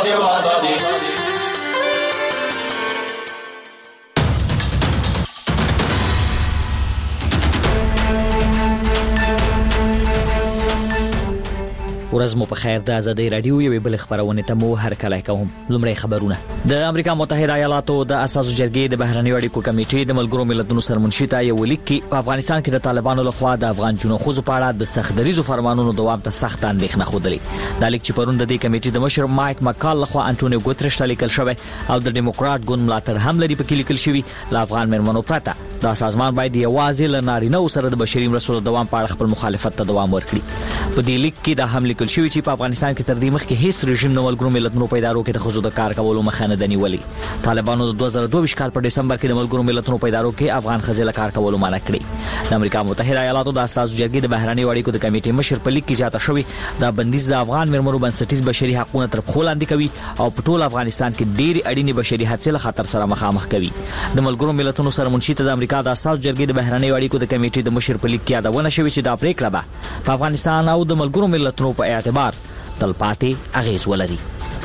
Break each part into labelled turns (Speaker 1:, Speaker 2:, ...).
Speaker 1: ورځ مو په خیر. د آزادۍ رادیو یوې بل خبرونه ته مو هرکلی کوم. لومړی خبرونه. د امریکا متحده ایالاتو د اساسو جرګې د بهرنیو اړیکو کمیټې د ملګرو ملتونو سرمنشي ته یو لیک کې په افغانستان کې د طالبانو لخوا د افغان جنو خوځو په اړه د سخت دریزو فرمانونو دوام ته سخت اندېښنه خوده. دا لیک چې پرون د دې کمیټې د مشر مایک مکال لخوا انټونیو ګوتریش ته لیکل شوی او د ډیموکرات ګوند ملاتړ هم لري په کې لیکل شوی ل افغان مرمنو پرته دا سازمان باید یوازې له نارینه سره د بشري مرستو دوام په اړه خپل مخالفت ته دوام ورکړي. په دې لیک کې دا هم لیکل شوی چې په افغانستان کې تر دې مخکې هیڅ رژیم د ملګرو ملتونو په ادارو کې د ښځو د کار کولو مخه نه نیولې. طالبانو د 2022 کال په ډسمبر کې د ملګرو ملتونو په ادارو کې افغان ښځې له کار کولو منع کړې. د امریکا متحده ایالاتو د اساسو جرګې د بهرنیو اړیکو د کمیټې مشر په لیک کې زیاته شوی دا بندیز د افغان مرمنو بنسټیز بشري حقوقو تر پښو لاندې کوي او په ټول افغانستان کې ډېری اړینې بشري حقوق له خطر سره مخامخ کوي. د ملګرو ملتونو سرمنشي ته د امریکا د اساسو جرګې د بهرنیو اړیکو د کمیټې د مشر په لیک کې یادونه شوی چې دا پریکړه به په افغانستان او د ملګرو ملتونو په اعتبار تلپاتې اغیز ولري.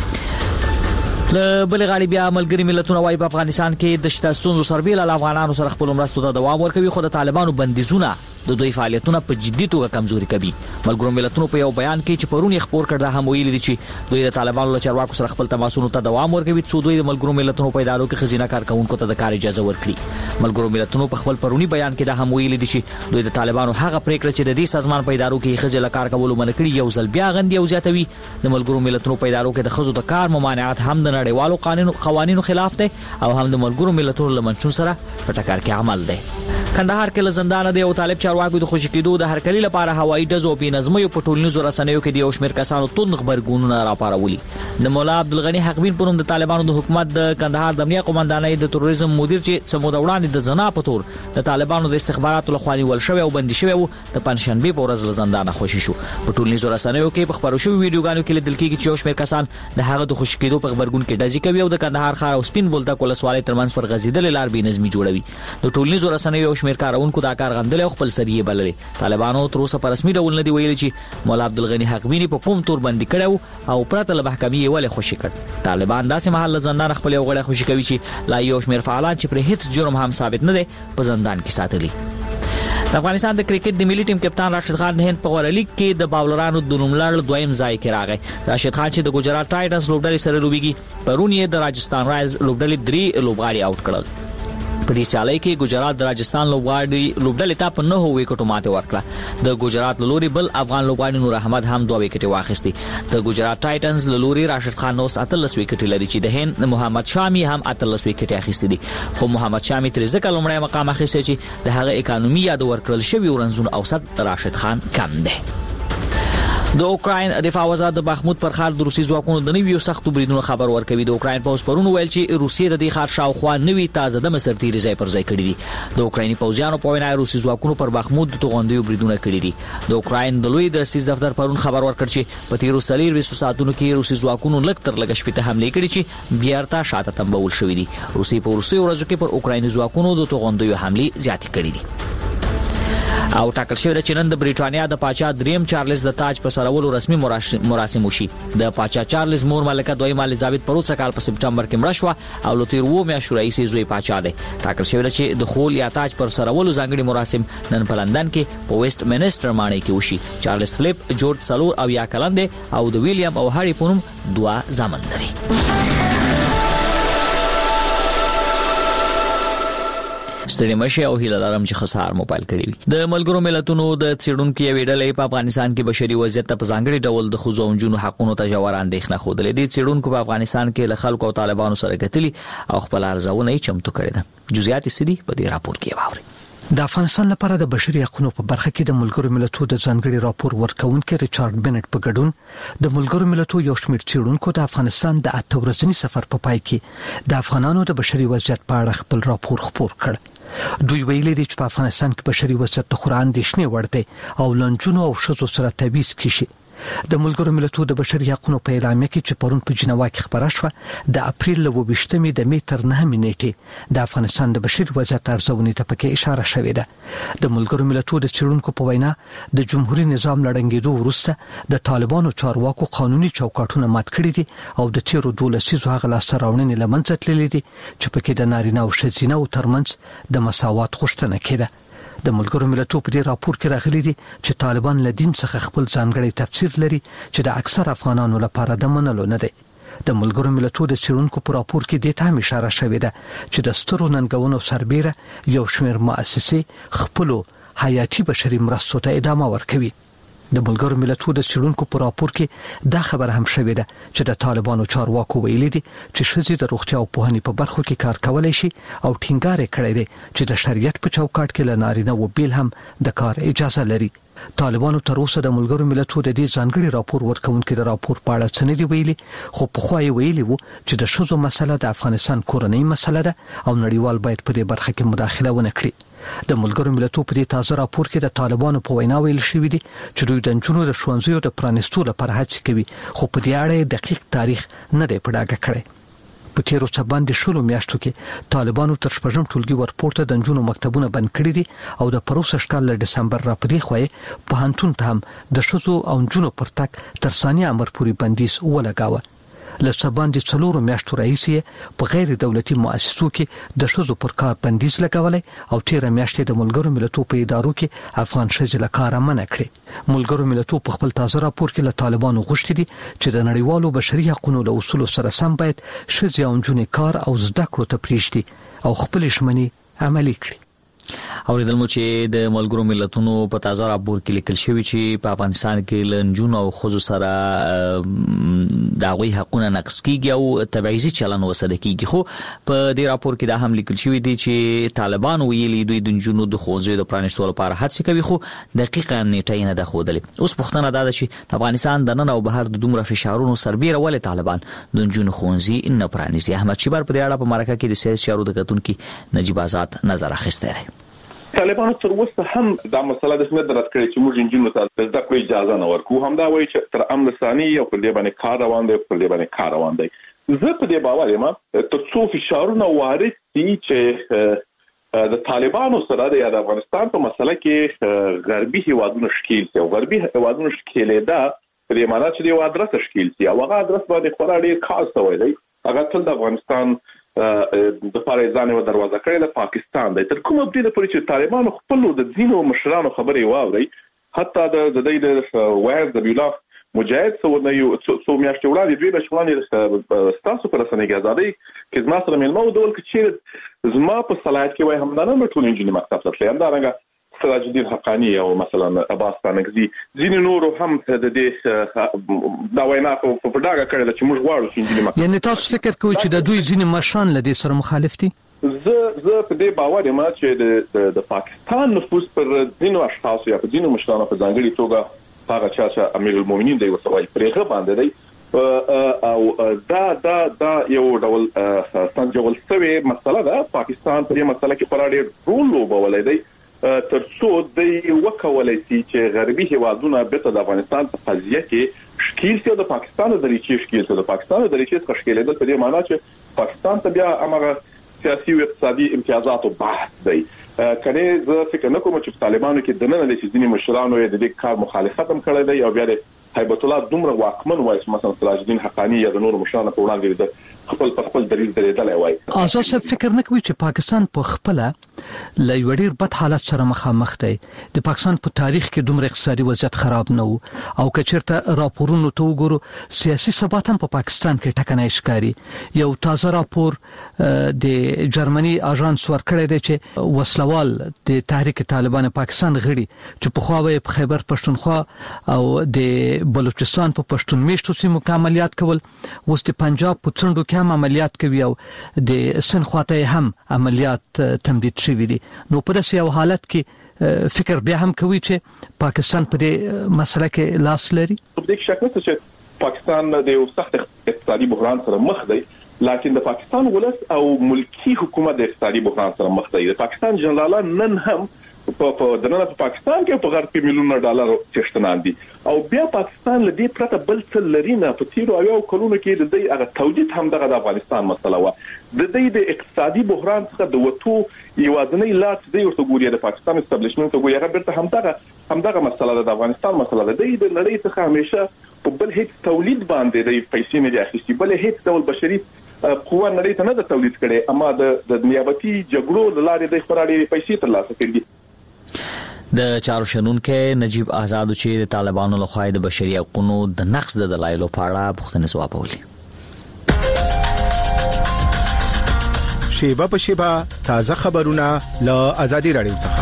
Speaker 1: له بل غاړې بیا ملګري ملتونه وايي په افغانستان کې د شته ستونزو سربېره له افغانانو سره خپل مرستو ته دوام ورکوي خو د طالبانو بندیزونه د دوی فعالیتونه په جدي توګه کمزوري کوي. ملګرو ملتونو په یو بیان کې چې پرون یې خبر کړ دا هم ویلي دي چې دوی د طالبانو له چارواکو سره خپل تماسونو ته دوام ورکوي څو دوی د ملګرو ملتونو په ادارو کې خزینه کارکونکو ته د کار اجازه ورکړي. ملګرو ملتونو په خپل پرونی بیان کې دا هم ویلي دي چې دوی د طالبانو هغه پریکړه چې د دې سازمان په ادارو کې خزې له کار کولو منع کړي یو ځل بیا غندي او زیاتوي. د ملګرو ملتونو په ادارو کې د خزو د کار ممانعت هم د نړیوالو قوانینو خلاف دی او هم د ملګرو ملتونو له منشور سره په ټکر کې عمل دی. کندهار کې له زندان دی او طالب چارواکو د خوشی کېدو د هرکلی لپاره هوایي ډزو په نظمو په ټولنیزو رسنیو کې د یو شمېر کسانو توند خبرګونونه راپارولي. د مولا عبدالغنی حقبین په نوم د طالبانو د حکومت د کندهار د امنیه قومندانۍ د تروریزم مدیر چې سمو وړاندې د زنا په تور د طالبانو د استخباراتو لخوا نیول شوی او بندي شوی و د پنځشنبه په ورځ له زندانه خوشی شو. په ټولنیزو رسنیو کې په خبرو شوی ویډیوګانو کې لیدل کېږي چې یو شمېر کسان د هغه د خوشی کېدو په خبرګون کې ډزې کوي او د کندهار ښار او سپین بولدک ولسوالۍ ترمنځ پر غځېدلې لار بې نظمي جوړوي. د ټولنیزو رسنیو یو شمېر کارونکو دا کار غندل او خپل سریه بللې. طالبانو تر اوسه په رسمي ډول نه دی ویلي چې مولا عبدالغنی حقبینی په کوم تور بندي کړو او پرته له محکمې ولې خوشی کړ. طالبان داسې محل له زندان خپل یو غړی خوشی کوي چې لا یو شمېر فعالان چې پر هیڅ جرم هم ثابت نه دي په زندان کې ساتلي. د افغانستان د کرکټ د ملي ټیم کپتان راشد خان د هند په غوړه لیګ کې د باولرانو د نوملړ دویم ځای کې راغی. راشد خان چې د ګجرات ټایټنز لوبډلې سره لوبېږي پرون یې د راجستان رایلز لوبډلې 3 لوبغاړي آوټ کړل. په دې سیالۍ کې ګجرات د راجستان لوبډلې ته په 9 وکټو ماته ورکړه. د ګجرات لوري بل افغان لوبغاړي نور احمد هم 2 وکټې واخیستي. د ګجرات ټایټنز لوري راشد خان اوس 18 وکټې لري چې د هند محمد شامي هم 18 وکټې اخیستي دي. خو محمد شامي تر ځکه لومړی مقام اخیستی چې د هغه اکانومي یاد ورکړل شوی ورنځونو اوسط راشد خان کم دی. د اوکراین دفاع وزارت د بخمود پر ښار د روسي ځواکونو د نویو سختو بریدونو خبر ورکوي. د اوکراین پوځ پرون ویل چې روسیې د دې ښار شاوخوا نوي تازه د مسرتیري ځای پر ځای کړي دي. د اوکرایني پوځیانو په وینا روسي ځواکونو پر بخمود د توغندیو بریدونه کړي دي. د اوکراین د لوی درسیز دفتر پرون خبر ورکړ چې په تیرو 24 ساعتونو کې روسي ځواکونو لږ تر لږه شپږ حملې کړي چې بیرته شاته تنبول شوې دي. روسي په وروستیو ورځو کې پر اوکرایني ځواکونو د توغندیو حملې زیاتې کړي دي. او ټاکل شوی چې نن د بریټانیا د پاچا دریم چارلز د تاج په سرولو رسمي مراسم وشي. د پاچا چارلز مور ملکه دویمه الیزابت په 2 کال په سپټمبر کې مړه شوه او له 13 میاشتو راهیسې زوی پاچا دی. ټاکل شوی چې د خول یا تاج پر سرولو ځانګړي مراسم نن په لندن کې په ویسټ منسټر ماڼۍ کې وشي. چارلز فلیپ جورج سلور او یا کلن دی او د ویلیام او هاري په نوم 2 زامن لري. ستړي مشه او هیله لرم چې خسار موبایل کړی وي. د ملګرو ملتونو د څېړونکو یوې ډلې په افغانستان کې بشري وضعیت ته په ځانګړي ډول د ښځو او نجونو حقونو ته ژوره اندېښنه ښودلې. دې څېړونکو په افغانستان کې له خلکو او طالبانو سره کتلي او خپل ارزونه یې چمتو کړې ده. جزئیات یې سدي په دې راپور کې واورئ.
Speaker 2: د افغانستان لپاره د بشري حقوقو په برخه کې د ملګرو ملتونو د ځانګړي راپور ورکونکي ریچارډ بنټ په ګډون د ملګرو ملتونو یو شمېر څېړونکو د افغانستان د 8 ورځني سفر په پای کې د افغانانو د بشري وضعیت په اړه خپل راپور خپور کړ. دوی ویلي دي چې په افغانستان کې بشري وضعیت خورا اندېښنې وړ دی او لنجونو او ښځو سره تبعیض کیږي. د ملګرو ملتونو د بشري حقوقو په اعلامیه کې چې پرون په جنیوا کې خبره شوه د اپریل له 28 د می تر 9 نیټې د افغانستان د بشري وضعیت ارزونې ته پکې اشاره شوې ده. د ملګرو ملتونو د څېړونکو په وینا د جمهوریت نظام لړنګېدو وروسته د طالبانو چارواکو قانوني چوکاټونه مات کړي دي او د تیرو 12 هغه لاسته راوړنې لمنځه تللې دي چې پکې د نارینه او ښځینه ترمنځ د مساوات غوښتنه کېده. د ملګرو ملتونو په دې راپور کې راغلي دي چې طالبان له دین څخه خپل ځانګړی تفسیر لري چې د اکثر افغانانو لپاره د منلو نه دی. د ملګرو ملتونو د څېړونکو په راپور کې د ته اشاره شوې ده چې د سترو ننګونو سربېره یو شمېر مؤسسې خپل حیاتي بشري مرستو ته ادامه ورکوي. د ملګرو ملتونو د څېړونکو په راپور کې دا خبره هم شوې ده چې د طالبانو چارواکو ویلي دي چې ښځې د روغتیا او پوهنې په برخو کې کار کولای شي او ټینګار کړی دی چې د شریعت په چوکاټ کې له نارینه و بیل هم د کار اجازه لري. طالبانو تر اوسه د ملګرو ملتونو د دې ځانګړي راپور ورکونکو د راپور په اړه څه نه دی ویلي، خو په خو یې ویلي وو چې د ښځو مسله د افغانستان کورنۍ مسله ده او نړیوال باید په دې برخه کې مداخله ونه کړي. د ملګرو ملتونو په دې تازه راپور کې د طالبانو په وینا ویل شوی دی چې دوی د نجونو د ښوونځیو د پرانیستو لپاره هڅې کوي، خو په دې اړه دقیق تاریخ نه دی په ډاګه کړی. په تیرو څه باندې شلو میاشتو کې طالبانو تر شپږم ټولګي ورپورته د نجونو مکتبونه بند کړي دي او د پروسه کال له ډسمبر را پدې خوې په هانتون ته هم د ښځو او نجونو پر تک تر ثانیه امر پورې بندیز ولګاوه. لسه باندې څلورو میاشتو راهیسې په غیر دولتي مؤسسو کې د ښځو پر کار بندیز لګولای او 13 میاشتې د ملګرو ملتونو په ادارو کې افغان ښځې له کاره منع کړې. ملګرو ملتونو په خپل تازه راپور کې له طالبانو غوښتي دي چې د نړیوالو بشري حقوقو له اصولو سره سم باید ښځې او نجونې کار او زده کړو ته پریږدي او خپل ژمنې عملي کړي.
Speaker 1: اوریدل مو چې د ملګرو ملتونو په تازه راپور کې لیکل شوی چې په افغانستان کې له نجونو او ښځو سره د هغوی حقونه نقض کیږي او تبعیضي چلن وسده کیږي. خو په دې راپور کې دا هم لیکل شوی دی چې طالبان ویلي دوی د نجونو د ښوونځیو د پرانیستو لپاره هڅې کوي، خو دقیقاً نیټه نه ده ښودلې. اوس پوښتنه دا ده چې د افغانستان د نن او بهر د دومره فشارونو سربیره ولې طالبان د نجونو ښوونځي نه پرانیزي؟ احمد شیبر په دې اړه په مرکه کې د سیاسي چارو د کتونکي نجیب آزاد نظر اخیستی دی.
Speaker 3: طالبانو تر اوسه هم دا مسله د سمې درت کړې چې موږ نجونو ته د زده کړې اجازه نه ورکو. هم دا وایي چې تر امن ثاني او په دې باندې کار روان دی. زه په دې باور یم تر څو فشارونه وارد دي چې د طالبانو سره د افغانستان په مسله کې غربي هیوادونو شکیل دي او غربي هیوادونو شکیلې ده په دې معنی چې د ادرس شکیل دي او هغه ادرس باندې خورا ډیر خاص شوی دی. هغه تل د افغانستان د پاره ځان یو دروازه کړې د پاکستان دی. تر کومه دې پورې چې طالبانو خپل د دینو مشرانو خبرې واوري، حتی د دې وایز د بیلاف مجاهد څو میاشتې وړاندې دوی بشوانې ستاسو پر رسنۍ ازادي کې زما سره ملمو ډول چې زما په صلاحیت کې وای همدانه ټول انجینری مکتب ته تلم. دا رنګه سراج الدین حقانی او مثلا عباس تانکزی ځینې نور هم د دې دا وینا په ډاګه کړل چې موږ غواړو چې انجینری مکتب.
Speaker 2: یعنی تاسو فکر کوئ چې د دوی ځینې مشران له دې سره مخالف دي؟
Speaker 3: زه په دې باور یم چې د پاکستان نفوذ پر ځینو اشخاص یا په ځینو مشرانو په ځانګړي توګه هغه چې امیر المؤمنین دی وسوي پرېغه باندې دی او دا یو ډول سنجول شوی مسله ده. پاکستان په دې مسله کې خورا ډېر رول لوبولی دی تر څو د وکولای شي چې غربي هیوادونه به د افغانستان په قضیه کې شکیل شي او د پاکستان د دریچې شکیل شي. د پاکستان د دریچې څخه شکیلېدل په دې معنی چې پاکستان ته بیا هغه سیاسي او اقتصادي امتیازاتو بحث دی. کله زه فکر نه کوم چې طالبانو کې د نن د ځینې مشرانو د دې کار مخالفت هم کړی دی او بیا د هیبت الله دومره واکمن وایي چې مثلا سراج الدین حقانی یا د نور مشرانو په وړاندې د خپل دلیل درېدل وایي.
Speaker 2: آزاد فکر نه کوي چې پاکستان په خپل له وړیر بد حالت سره مخامخ دی. د پاکستان په تاریخ کې دومره اقتصادي وضعیت خراب نه وو او کچرته راپورونو ته وګورو سیاسي ثبات هم په پاکستان کې ټکنۍ ښکاري. یو تازه راپور د جرمني اژانس ورکړی دی چې وسلوال د تحریک طالبان پاکستان غړي چې په خواوې په خیبر پښتونخوا او د بلوچستان په پښتون میشتو سیمو کې عملیات کول، اوس د پنجاب په څنډو کې هم عملیات کوي او د سن خواته هم عملیات تمدید شوی دي. نو په داسې یو حالت کې فکر بیا هم کوي چې پاکستان په دې مسله کې لاس لري.
Speaker 3: په دې شک نشته چې پاکستان د یو سخت اقتصادي بحران سره مخ دی، لکه د پاکستان ولس او ملکی حکومت د اقتصادي بحران سره مخ دی. د پاکستان جنرالان نن هم په دننه په پاکستان کې په غرب کې میلیونه ډالر چشتنان دي او بیا پاکستان لدی پرته بل څه لري نه په تیرو یو کلونو کې د دې هغه توجید هم د افغانستان مسله و د دې د اقتصادي بحران څخه د وټو یوازنی لار د ورته ګوري د پاکستان استابلیشمنت ګوري هغه برته همدغه مسله د افغانستان مسله ده د نړۍ څخه همیشه په بل هیڅ تولید باندې د پیسې نه اخیستي بل هیڅ ډول بشري قوه نړۍ ته نه د تولید کړي اما د نیابتي جګړو لارې د خبرې پیسې ترلاسه کړي
Speaker 1: د چارو شنونکو نجیب آزاد چې د طالبانو لخوا د بشري حقوقو د نقض د دلایلو په اړه پوښتنه ځوابولې
Speaker 4: شیبه په شیبه تازه خبرونه له آزادي رادیو څخه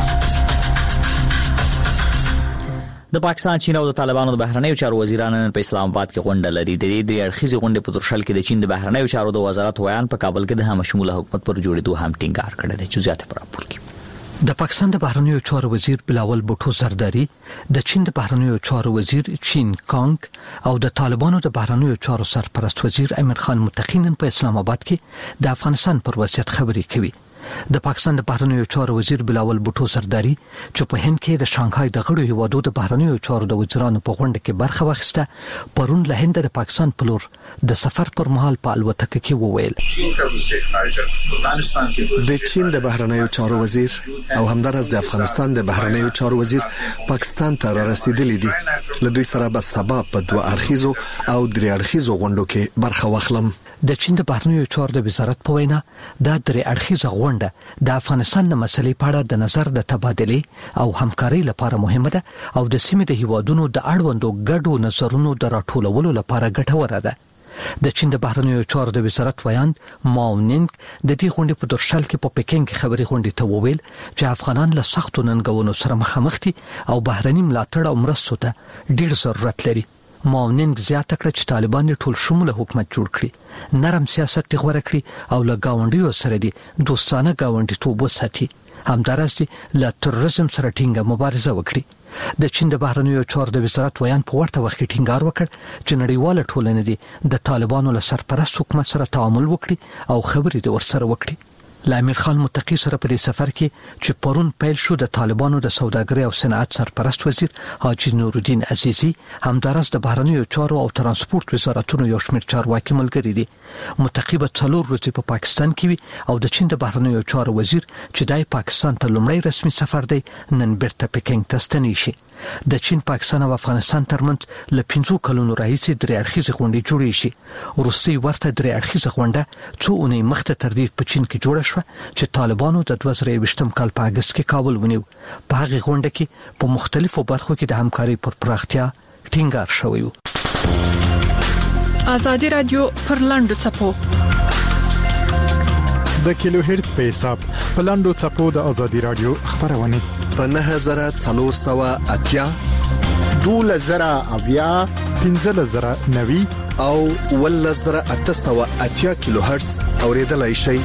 Speaker 1: د پاکستان چین او د طالبانو د بهرنیو چارو وزیرانو په اسلام آباد کې غونډه لري د دې اړخیزې غونډې په ترشل کې د چین د بهرنیو چارو د وزارت ویان په کابل کې د همشموله حکومت پر جوړېدو هم ټینګار کړی دی چې زیاته پر راپور کې
Speaker 2: د پاکستان د بهرنیو چارو وزیر بلاول بوټو زرداری د چین د بهرنیو چارو وزیر چین کانګ او د طالبانو د بهرنیو چارو سرپرست وزیر امیر خان متقی په اسلام آباد کې د افغانستان پر وضعیت خبرې کوي د پاکستان د بهرنیو چارو وزیر بلاول بوټو زرداری چې په هند کې د شانګهای د غړو هیوادو د بهرنیو چارو د وزیرانو په غونډه کې برخه واخیسته پرون له هند د پاکستان په لور د سفر پر مهال په الوتکه کې وویل
Speaker 5: د چین د بهرنیو چارو وزیر او همدارس د افغانستان د بهرنیو چارو وزیر پاکستان ته رسیدلی دي له دوی سره به سبا په دوه اړخیزو او درې اړخیزو غونډو کې برخه واخلم
Speaker 2: د چین د بهرنیو چارو د وزارت په وینا د درې اړخیزه غونډه د افغانستان د مسلې په اړه د نظر د تبادله او همکارۍ لپاره مهمه ده او د سیمې د هیوادونو د اړوندو ګډو نظرونو د راټولولو لپاره ګټوره ده د چین د بهرنیو چارو د وزارت ویاند ماونینګ د دې غونډې په درشل کې په پکینګ کې خبري غونډې ته وویل چې افغانان له سختو ننګونو سره مخامخ دي او بهرني ملاتړ او مرستو ته ډیر ضرورت لري ماونینګ زیاته کړه چې طالبان ټول شموله حکومت جوړ کړي نرم سیاست غوړه کړي او له گاونډیو سره دي دوستانه گاونډیتوب وساتي همدارس له تروریزم سره ټینګه مبارزه وکړي د چین د بهرنیو چارو د وزارت ویان په ورته وخت ټینګار وکړ چې نړیواله ټولنه دي د طالبانو له سرپرست حکومت سره تعامل وکړي او خبرې د ورسره وکړي امیر خان متقی سره په دې سفر کې چې پرون پیل شو د طالبانو د سوداګرۍ او صنعت سرپرست وزیر حاجی نورالدین عزیزی همدارس د بهرنیو چارو او ترانسپورت وزارتونو یو شمېر چارواکي ملګري دي متقی به 4 ورځې په پاکستان کې وي او د چین د بهرنیو چارو وزیر چې دای پاکستان ته لومړی رسمي سفر دی نن بیرته پکینګ ته ستنی شي د چین پاکستان او افغانستان ترمنځ ل 15 کلونو راهیسې درې اړخیزه غونډې جوړې شي وروستي ورته درې اړخیزه غونډه څو اونۍ مخته تر دې په چین کې جوړه شوه چې طالبانو د 2020 کال په اگست کې کابل ونیو په هغه غونډه کې په مختلفو برخو کې د همکارۍ پر پراختیا ټینګار شوی و
Speaker 6: آزادي رادیو پر لاندو چپو
Speaker 7: د کیلو هرتز په حساب په لاندو چپو د آزادي رادیو خبرونه
Speaker 5: په 9480
Speaker 7: 2000 1590
Speaker 5: او 1880 کیلو هرتز اوریدلای شي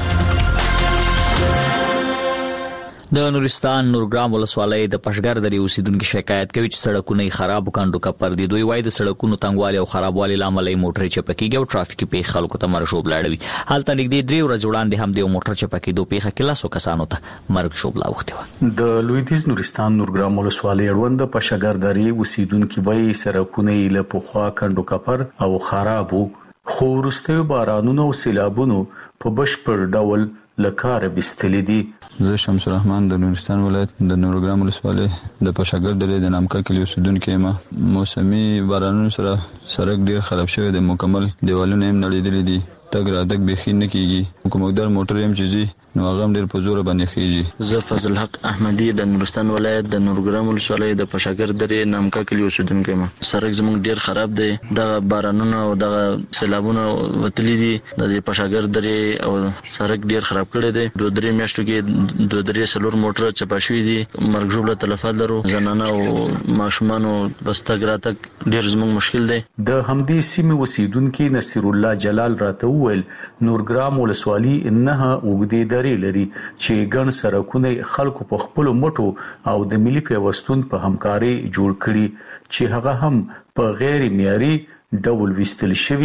Speaker 1: د نورستان نورګرام ولسوالۍ د پشګر درې اوسیدونکو شکایت کوي چې سړکونه خراب وکاندو کپر دي دوی وایي د سړکونو تنګوالي او خرابوالي لامل موټر چپکیږي او ټرافیکي پیښې خلکو ته مرشوب لاړوي حالت نږدې 3 ورځې وړاندې هم د موټر چپکیدو پیښه کې لاسو کسانو ته مرګ شوب لاوخته و
Speaker 8: د لویدیز نورستان نورګرام ولسوالۍ اړوند پشګر درې اوسیدونکو وایي سړکونه له پخوا کاندو کپر او خرابو خو وروسته بارانونو او سیلابونو په بشپړ ډول لکاره بستلې دي
Speaker 9: زه شمس الرحمن د نورستان ولایت د نورګرام ولسوالۍ د پشګر درې د نامکا کلی اوسیدونکو یم موسمي بارانونو سره سړک ډیر خراب شوی دی مکمل دیوالونه هم نړیدلې دي تګ را تګ بخین نه کیږي کومګدار موټر هم چیزي نو هغه ډیر په زور باندې خيږي
Speaker 10: زه فضل حق احمدی د نورستان ولایت د نورګرام ولسوالۍ د پشګر درې نامکا کلی اوسیدونکو یم سړک زموږ ډیر خراب دی د بارانونو او د سیلابونو وتلې دي د پشګر درې او سړک ډیر خراب کړی دی 2-3 میاشتو کې 2-3 سلور موټر چپاشوي دي مرګ جوړه تلفات لرو زنانه او ماشومان بستګ راتک ډیر زموږ مشکل دی
Speaker 8: د همدې سیمې اوسیدونکو نصیر الله جلال راته وویل نورګرام ولسوالۍ انها وګدي لري چې ګڼ سړکونه خلکو په خپل مټو او د ملي پیوستون په همکاري جوړ کړي چې هغه هم په غیر معیاري ډول وستل شوی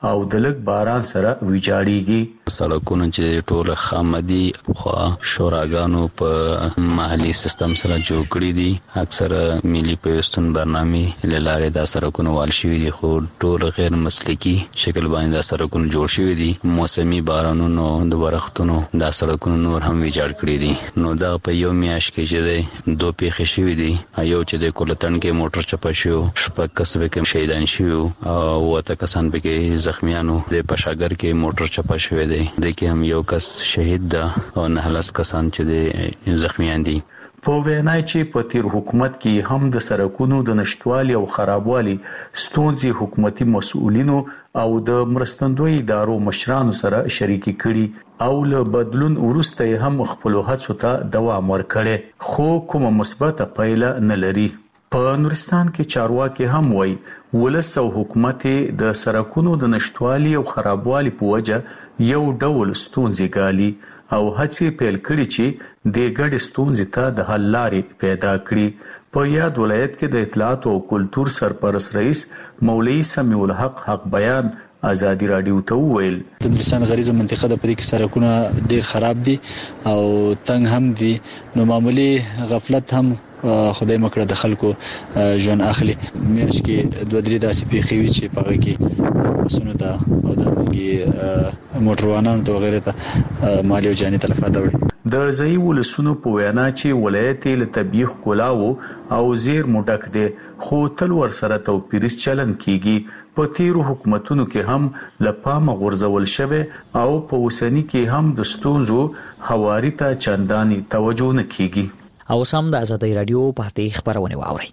Speaker 8: او د لږ باران سره ویجاړيږي.
Speaker 9: سړکونه چې ټول خامدي خو شوراګانو په محلي سیستم سره جوړ کړی دي. اکثر ملي پیوستون برنامه لاره د سړکونو وال شوی دي خو ټول غیر مسلکی شکل باندې د سړکونو جوړ شوی دي. موسمي بارانونو د ورختونو د سړکونو نور هم ویجاړ کړی دي. نو دا په یو میاش کې چې دوه پیښې شوې دي. یو چې د کولتن کې موټر چپا شو، شپږ کسب کې شهیدان شو او وته کسان به کې زخمیانو. د پشاګر کې موټر چپا شوې دي د کې هم یو کس شهید ده او 9 کسان چې د زخمیان دي.
Speaker 8: په وینای چې په تیر حکومت کې هم د سړکونو د نشټوالي او خرابوالي ستونزې حکومتي مسؤلینو او د مرستندوی ادارو مشرانو سره شریکي کړي او له بدلون وروسته هم خپل هڅو ته دوام ورکړي خو کومه مثبته پایله نه لري. په نورستان کې چارواکي هم وایي ولس او حکومت د سړکونو د نشټوالي او خرابوالي په وجه یو ډول ستونزې ګالي او هڅې پیل کړي چې د ګډ ستونزې ته د حل لارې پیدا کړي. په یاد ولایت کې د اطلاعات او کلتور سرپرست رئیس مولوی سمیع الحق بیان آزادی رادیو ته وویل
Speaker 11: د نورستان غریزه منطقه د پدې کې سړکونه ډیر خراب دي او تنگ هم دي. نو معمولی غفلت هم خدای مکړه د خلکو ژوند اخلي. میاش کې 2-3 داسې پیښې وي چې پاره کې وسونه دا او د موټروانانو ته وغیرہ ته مالی او جاني تلفات وړي.
Speaker 8: د ځای ولسونو په وینا چې ولایت له طبيعي ښکلاو او زیر مډک دي خو تل ور سره توپیرس چلن کیږي. په تیرو حکومتونو کې هم لپامه غورځول شوه او په اوسنی کې هم د ستونزو حواري ته چنداني توجه نه کیږي.
Speaker 1: او سم د آزادۍ رادیو په هټه خبرونه واوري.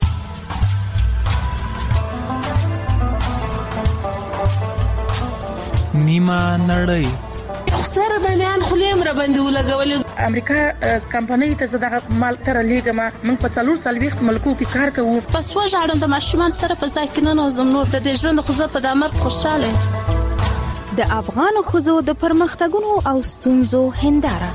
Speaker 12: نیمه نړۍ
Speaker 13: سره د میان خلیم را باندې ولګول.
Speaker 6: امریکا کمپنۍ ته زداغه مال تر لیګما من په 4 ملکو کې کار کوو.
Speaker 13: پس وژاړم د ماشومان سره په ځای کې نه نوزم نور د ژوند خو زه په دمر خوشاله.
Speaker 14: د افغان خزو د پرمختګونو او ستونزو هنداره.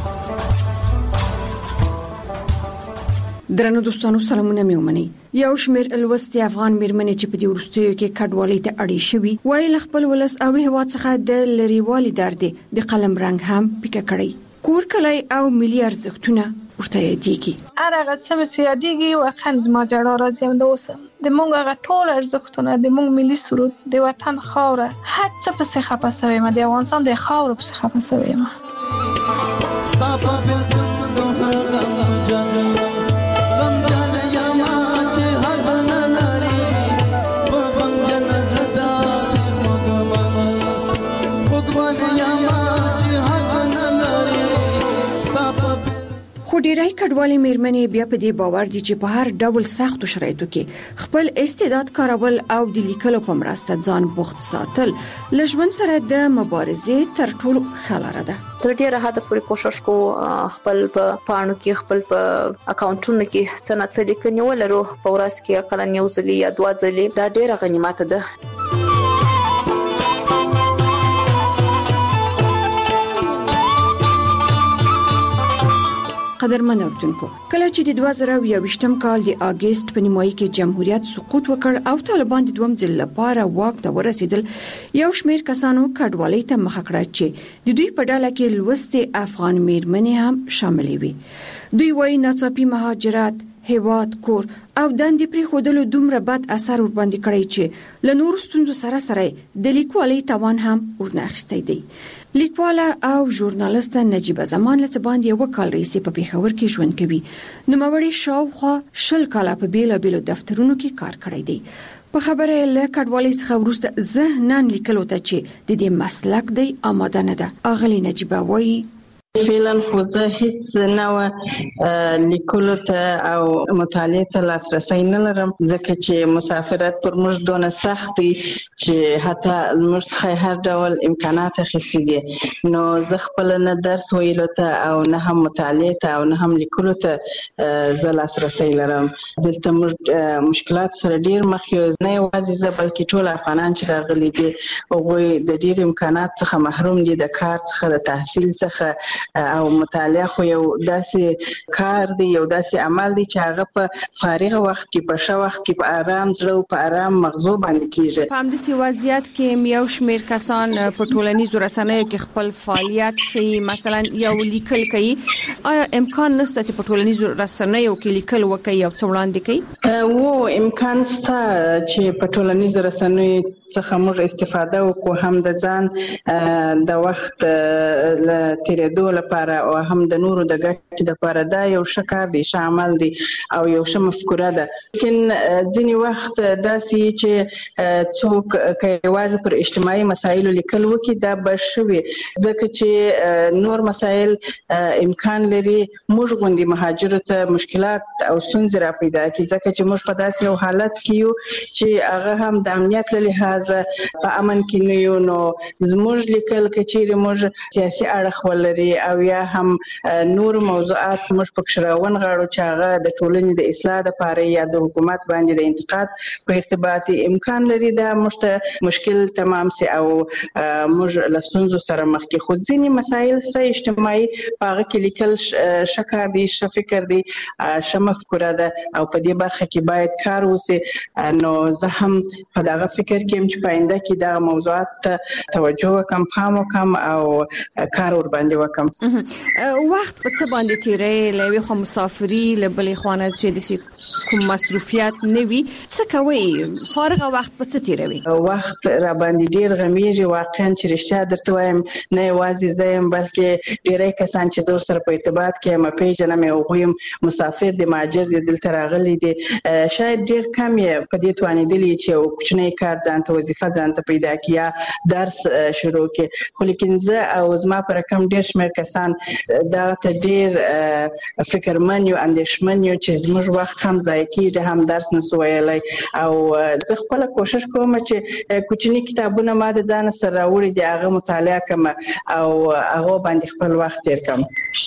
Speaker 15: درنو دوستانو سلامونه میومني. یو شمیر الوستي افغان میرمنې چې په دې ورستیو کې کډوالۍ ته اړې شوي وایي خپل ولس او هیواد څخه د لریوالي درد د قلم رنگ هم پکې کړی. کور کلی او ملي ارزښتونه ورته یادېږي.
Speaker 16: هغه څه چې یادېږي واقعا زما جړه راځي هم د اوسه د مونږ هغه ټول ارزښتونه د مونږ ملي سرود د وطن خاوره هر څه په څه خپه سوي ما د افغانستان د خاور په څه خپه سوي ما ستاسو بالکل دوه جان
Speaker 15: خو ډیری کډوالي میرمنې بیا په دې باور دي چې په هر ډول سختو شرایطو کې خپل استعداد کارول او د لیکلو په مرسته ځان بوخت ساتل لژمن سره د مبارزې تر ټولو ښه لاره ده.
Speaker 17: تر ډیره حد پورې کوشش کو خپل په پاڼو کې خپل په اکاونټونو کې څه نه څه لیکنې ولرو په ورځ کې اقل یو ځل یا 2 ځلې دا ډیره غنیمت ده.
Speaker 15: قدرمن اوردونکو کله چې د 2022م کال د اگست په نیمایي کې جمهوریت سقوط وکړ او طالبان د دوم ځل لپاره واک ته ورسېدل یو شمېر کسانو کډوالۍ ته مخه کړه چې د دوی په ډله کې لوستي افغان میرمنې هم شاملې وي. دوی وايي ناڅاپي مهاجرت هیواد کور او دندې پرې خودلو دومره بد اثر ور باندې کړی چې له نور ستونزو سره د لیکوالۍ توان هم ورناخستی دی. لیکواله او ژورنالیست نجیبه زمان لڅ باندې یو کال رئیس په پیښور کې ژوند کوي. نو موري شاوخوا 10 کاله په بیلابیلو دفترونو کې کار کړی دی. په خبره له کډوالۍ څخه وروسته ذهنن لیکلو ته چې د دې مسلک دی آماده نه ده. اغلی نجیبه وایي
Speaker 18: فعلا خو زه هیڅ نوع لیکلو ته او مطالعه ته لاسرسی نه لرم ځکه چې مسافرت پر موږ دونه سخت دی چې حتی موږ څخه هر ډول امکانات اخیستي دي. نو زه خپل نه درس ویلو ته او نه هم مطالعه ته او نه هم لیکلو ته زه لاسرسی لرم. دلته موږ مشکلات سره ډیر مخ یو نه یوازې زه بلکې ټول افغانان چې راغلي دي هغوی د ډیر امکانات څخه محروم دي، د کار څخه، د تحصیل څخه او مطالعه خو یو داسې کار دی، یو داسې عمل دی چې هغه په فارغ وخت کې په ښه وخت کې په آرام زړه او په آرام مغزو باندې کیږي.
Speaker 15: په همدې وضعیت کې یو شمېر کسان په ټولنیزو رسنیو کې خپل فعالیت کوي، مثلا یو لیکل کوي. آیا امکان نشته چې په ټولنیزو رسنیو کې لیکل وکړي او څه وړاندې کوي؟
Speaker 18: امکان شته چې په ټولنیزو رسنیو څخه موږ استفاده وکړو، هم د ځان د وخت ل تیرېدو لپاره او هم د نورو د ګټې لپاره. دا یو ښه کار دی، ښه عمل دی او یو ښه مفکوره ده. لیکن ځینې وخت داسې چې څوک یوازې پر اجتماعي مسایلو لیکل وکړي دا به ښه وي، ځکه چې نور مسایل امکان لري موږ غوندې مهاجرو ته مشکلات او ستونزې را پیدا کړي، ځکه چې موږ په داسې یو حالت کې یو چې هغه هم د امنیت له لحاظه په امن کې نه یو. نو زموږ لیکل کچېرې موږ سیاسي اړخ ولري او یا هم نور موضوعات موږ پکې راونغاړو چې هغه د ټولنې د اصلاح لپاره یا د حکومت باندې د انتقاد په ارتباط امکان لري، دا موږ ته مشکل تمام سي او موږ له ستونزو سره مخ کې. خو ځینې مسایل سه اجتماعي هغه کې لیکل ښه کار دی، ښه فکر دی، ښه مفکوره ده او په دې برخه کې باید کار وشي. نو زه هم په دغه فکر کې چې پاینده کې دا موضوعات ته توجه وکم، پام وکم او کار ور باندې وکم.
Speaker 15: وخت په څه باندې تیرې لوي؟ خو مسافری لبلې خوانه چې د کوم مصروفیات نه وي، څه کوي؟ فارغه وخت په څه تیروي؟
Speaker 18: وخت را باندې ډیر غمیږي واقعا چې رښتیا درته وایم، نه یوازې زه یم بلکې ډیری کسان چې زور سره په ارتباط کې ما پیژنم او غویم مسافر دي، مهاجر دي، دلته راغلي دي، شاید ډیر کم یې په دې توانیدلی چې یو کوچنی کار ځان ته وظیفه ځان ته پیدا کړي، درس شروع کړي. خو لیکن زه او زما پر کم ډیر شمېر کسان دا ته ډیر فکرمن یو، اندېښمن یو چې زموږ وخت هم ضایع کیږي، هم درس نسو ویلی. او زه خپل کوشش کوم چې کوچنی کتابونه ما د ځان سره راوړي دي هغه مطالعه کوم او هغه باندې خپل وخت تیر کوم.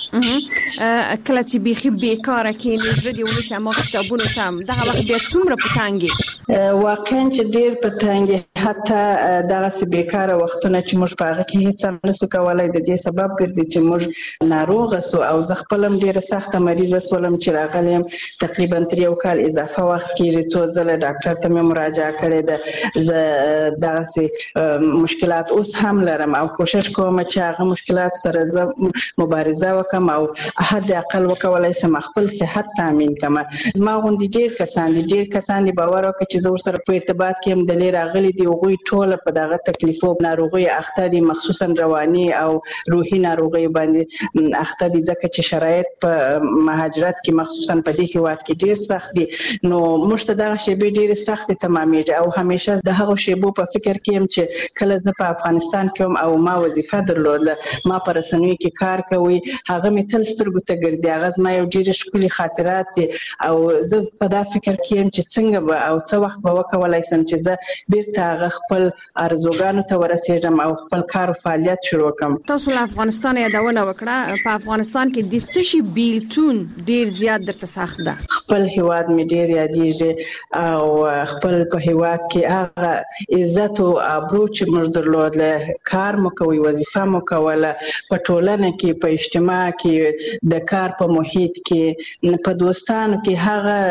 Speaker 15: کله چې بيخي بیکاره کې نظر دی ونیسه ما کتابونه تام دغه وخت بیا څومره پټانګي؟
Speaker 18: واقعا چې ډیر پټانګي، حتی دغه سي بیکاره وختونه چې موږ په هغه کې هیڅ هم نسو کولای، د دې سبب ګرځي چې موږ ناروغ سو. او زه خپلم ډیره سخته مریض وسولم چې راغلم تقریبا 3 کال اضافه وخت کې څو ځله ډاکټر ته مې مراجعه کړې ده. زه دغه سي مشکلات اوس هم لرم او کوشش کوم چې هغه مشکلات سره زه مبارزه وکم او حد اقل وکولای سم خپل صحت تامین کړم. ما غوندي ډیر کسان دي باور وکړي چې زه سره په ارتباط کې هم د لیر راغلي دي، هغوی ټول په دغه تکلیفو ناروغي اخته دي، مخصوصا رواني او روحي ناروغي باندې اخته دي، ځکه چې شرایط په مهاجرت کې مخصوصا په دې هیواد کې ډیر سخت دي. نو موږ ته دغه شیبې ډیر سخت تمامېږي او همیشه د هغه شیبو په فکر کې هم چې کله زه په افغانستان کې هم او ما وظیفه درلوده، ما په رسنیو کې کار کوي، هغه مې تل سترګو ته ګرځي، هغه زما یو ډیر ښکلي خاطرات دي او زه په دا فکر کې یم چې څنګه به او څه وخت به وکولای سم چې زه بیرته هغه خپل ارزوګانو ته ورسېږم او خپل کار او فعالیت شروع کړم.
Speaker 15: تاسو له افغانستان یادونه وکړه، په افغانستان کې د څه شي بیلتون ډیر زیات درته سخت ده؟
Speaker 18: خپل هیواد مې ډیر یادېږي او خپل په هیواد کې هغه عزت او ابرو چې موږ درلود، له کار مو کوي، وظیفه مو کوله، په ټولنه کې، په اجتماع کې، د کار په محیط کې، په دوستانو کې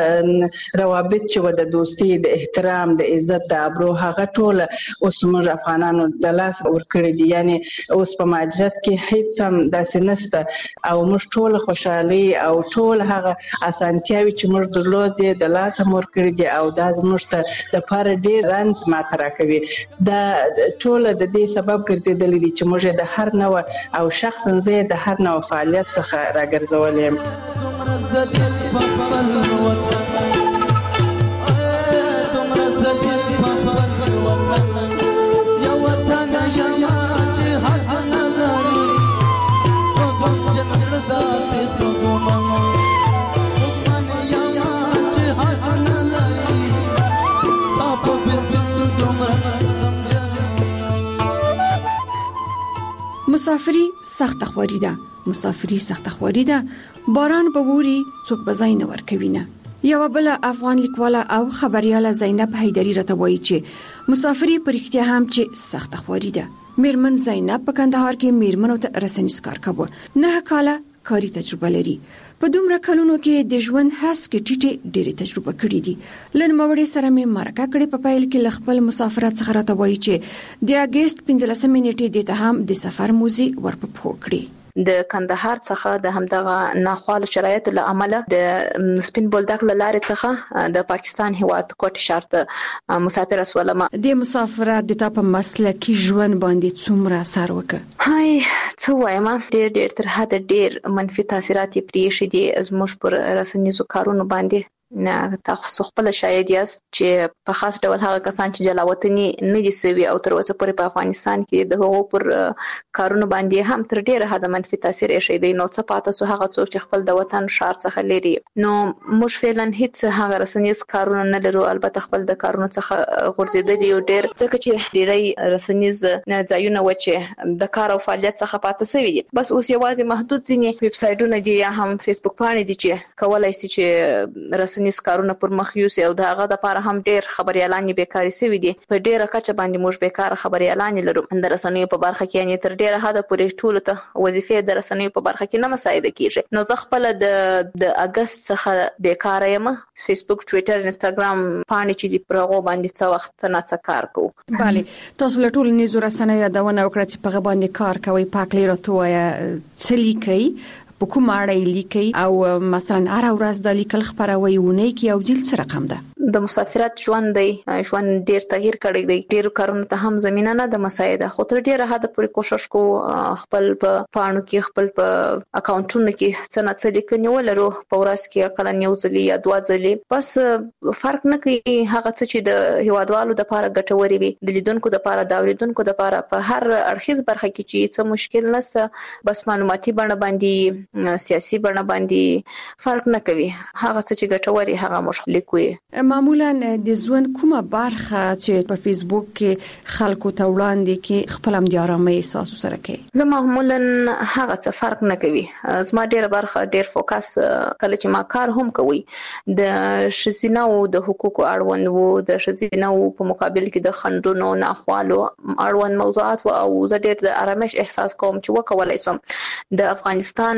Speaker 18: هغه روابط چې و د دوستي، د احترام، د عزت، د ابرو، هغه ټول اوس موږ افغانانو د لاس ورکړي دي. یعنی اوس په مهاجرت کې هیڅ هم داسې نشته او موږ ټول خوشحالي او ټول هغه اسانتیاوي چې موږ درلودې د لاس ورکړي دي او دا زموږ ته د لپاره ډیر رنځ ماته راکوي. دا ټول د دې سبب ګرځېدلی دي چې موږ د هر نوع او شخصا زه د هر نوع فعالیت څخه راګرځولې یم.
Speaker 15: مسافری سخت خواري ده، مسافری سخت خواري ده. باران به ووري څوک به ځای نه ورکوي نه، یو بل افغان لیکواله او خبرياله زینب حیدری راته وایي چې مسافری پرختیا هم چې سخت خواري ده. میرمن زینب په کندهار کې میرمنو ته رسنیز کار کوي. 9 کاله کاری تجربه لري. په دومره کلونو کې د ژوند هڅه ټیټه ډېری تجربه کړې دي. لن موري سره مې مرکه کړې په پایل کې خپل مسافرت څخه راته وایي چې د اگست 15 نیټې د هم د سفر موزي ورپخو کړې.
Speaker 17: د کندهار څخه د همدغه ناخوالو شرایط له امله د سپین بولدک لارې څخه د پاکستان هیواد کوټ شرط مسافر اسولم. د
Speaker 15: مسافرت د تاسو مسلکي ژوند باندې څومره اثر وکړ؟
Speaker 17: هاي څه وایم، ډېر تر حد ډېر منفي تاثیرات پرې شي دي زموږ پر رسنیزو کارونو باندې. نه تاسو خپل شاید یاست چې په خاص ډول هغه کسان چې جلاوطني نه دي سوي او تر اوسه پورې په افغانستان کې د هغو پر کارونو باندې هم تر ډیره حد منفي تاثیر شي دی. نو څه پاتې سو هغه څوک چې خپل د وطن شهر څخه لري، نو موږ فعلا هیڅ هغه رسنیز کارونه نه لرو. البته خپل د کارونو څخه غورځیدل یو ډیر ځکه چې ډیری رسنیز نه ځایونه و چې د کار او فعالیت څخه پاتې سوي دي. بس اوس یوازې محدود ځینې ویب سایټونه دي یا هم فیسبوک پاڼې دي چې کولای شي چې رسنیز کارونه پر مخ یوسي او دغه د لپاره هم ډیر خبريالان بیکاري سوي دي. په ډیره کچه باندې موږ بیکار خبريالان لرو. د رسنیو په برخه کې یعنی تر ډیره حد پورې ټول ته وظیفې د رسنیو په برخه کې نه مساعده کیږي. نو زه خپل د اگست څخه بیکار یم. فیسبوک، ټوئیټر، انستګرام پاڼې چې پر هغه باندې څه وخت نه څه کار کوو.
Speaker 15: bale تاسو له ټول نيزو رسنیو یادونه وکړه چې په باندې کار کوي. پاک لیرته وایي څه لیکي په کوم اړه لیکي او مثلا هر ورځ د لیکل خبروي ونه کې او جیل څه رقم ده؟
Speaker 17: د مسافرت ژوند دی، ژوند ډیر تغییر کړی دی. ډیر کارونه ته هم زمينه نه د مساعده خو تر ډیره حد پورې کوشش کو خپل په پاڼو کې خپل په اکاونټونو کې څه نه څه لیکنې ولرو. په ورځ کې اقل یو ځلې یا 2 ځلې بس فرق نه کوي. هغه څه چې د هیوادوالو د لپاره ګټوري وي، د لیدونکو د لپاره، د اوریدونکو د لپاره په هر اړخیز برخه کې چې څه مشکل نشته، بس معلوماتي بڼه باندې سیاسي بڼه باندې فرق نه کوي. هغه څه چې ګټوري هغه موږ لیکو.
Speaker 15: معمولا د ژوند کومه برخه چې په فیسبوک کې خلکو ته وړاندې کې خپل هم د آرامۍ احساس سره کوي؟
Speaker 17: زه معمولا هغه څه فرق نه کوي. زما ډیره برخه ډیر فوکس کله چې ما کار هم کوي د شزینو د حقوقو اړوند وو، د شزینو په مقابل کې د خندونو ناخوالو اړوند موضوعات او زه ډیر د آرامش احساس کوم چې وکولای سم د افغانستان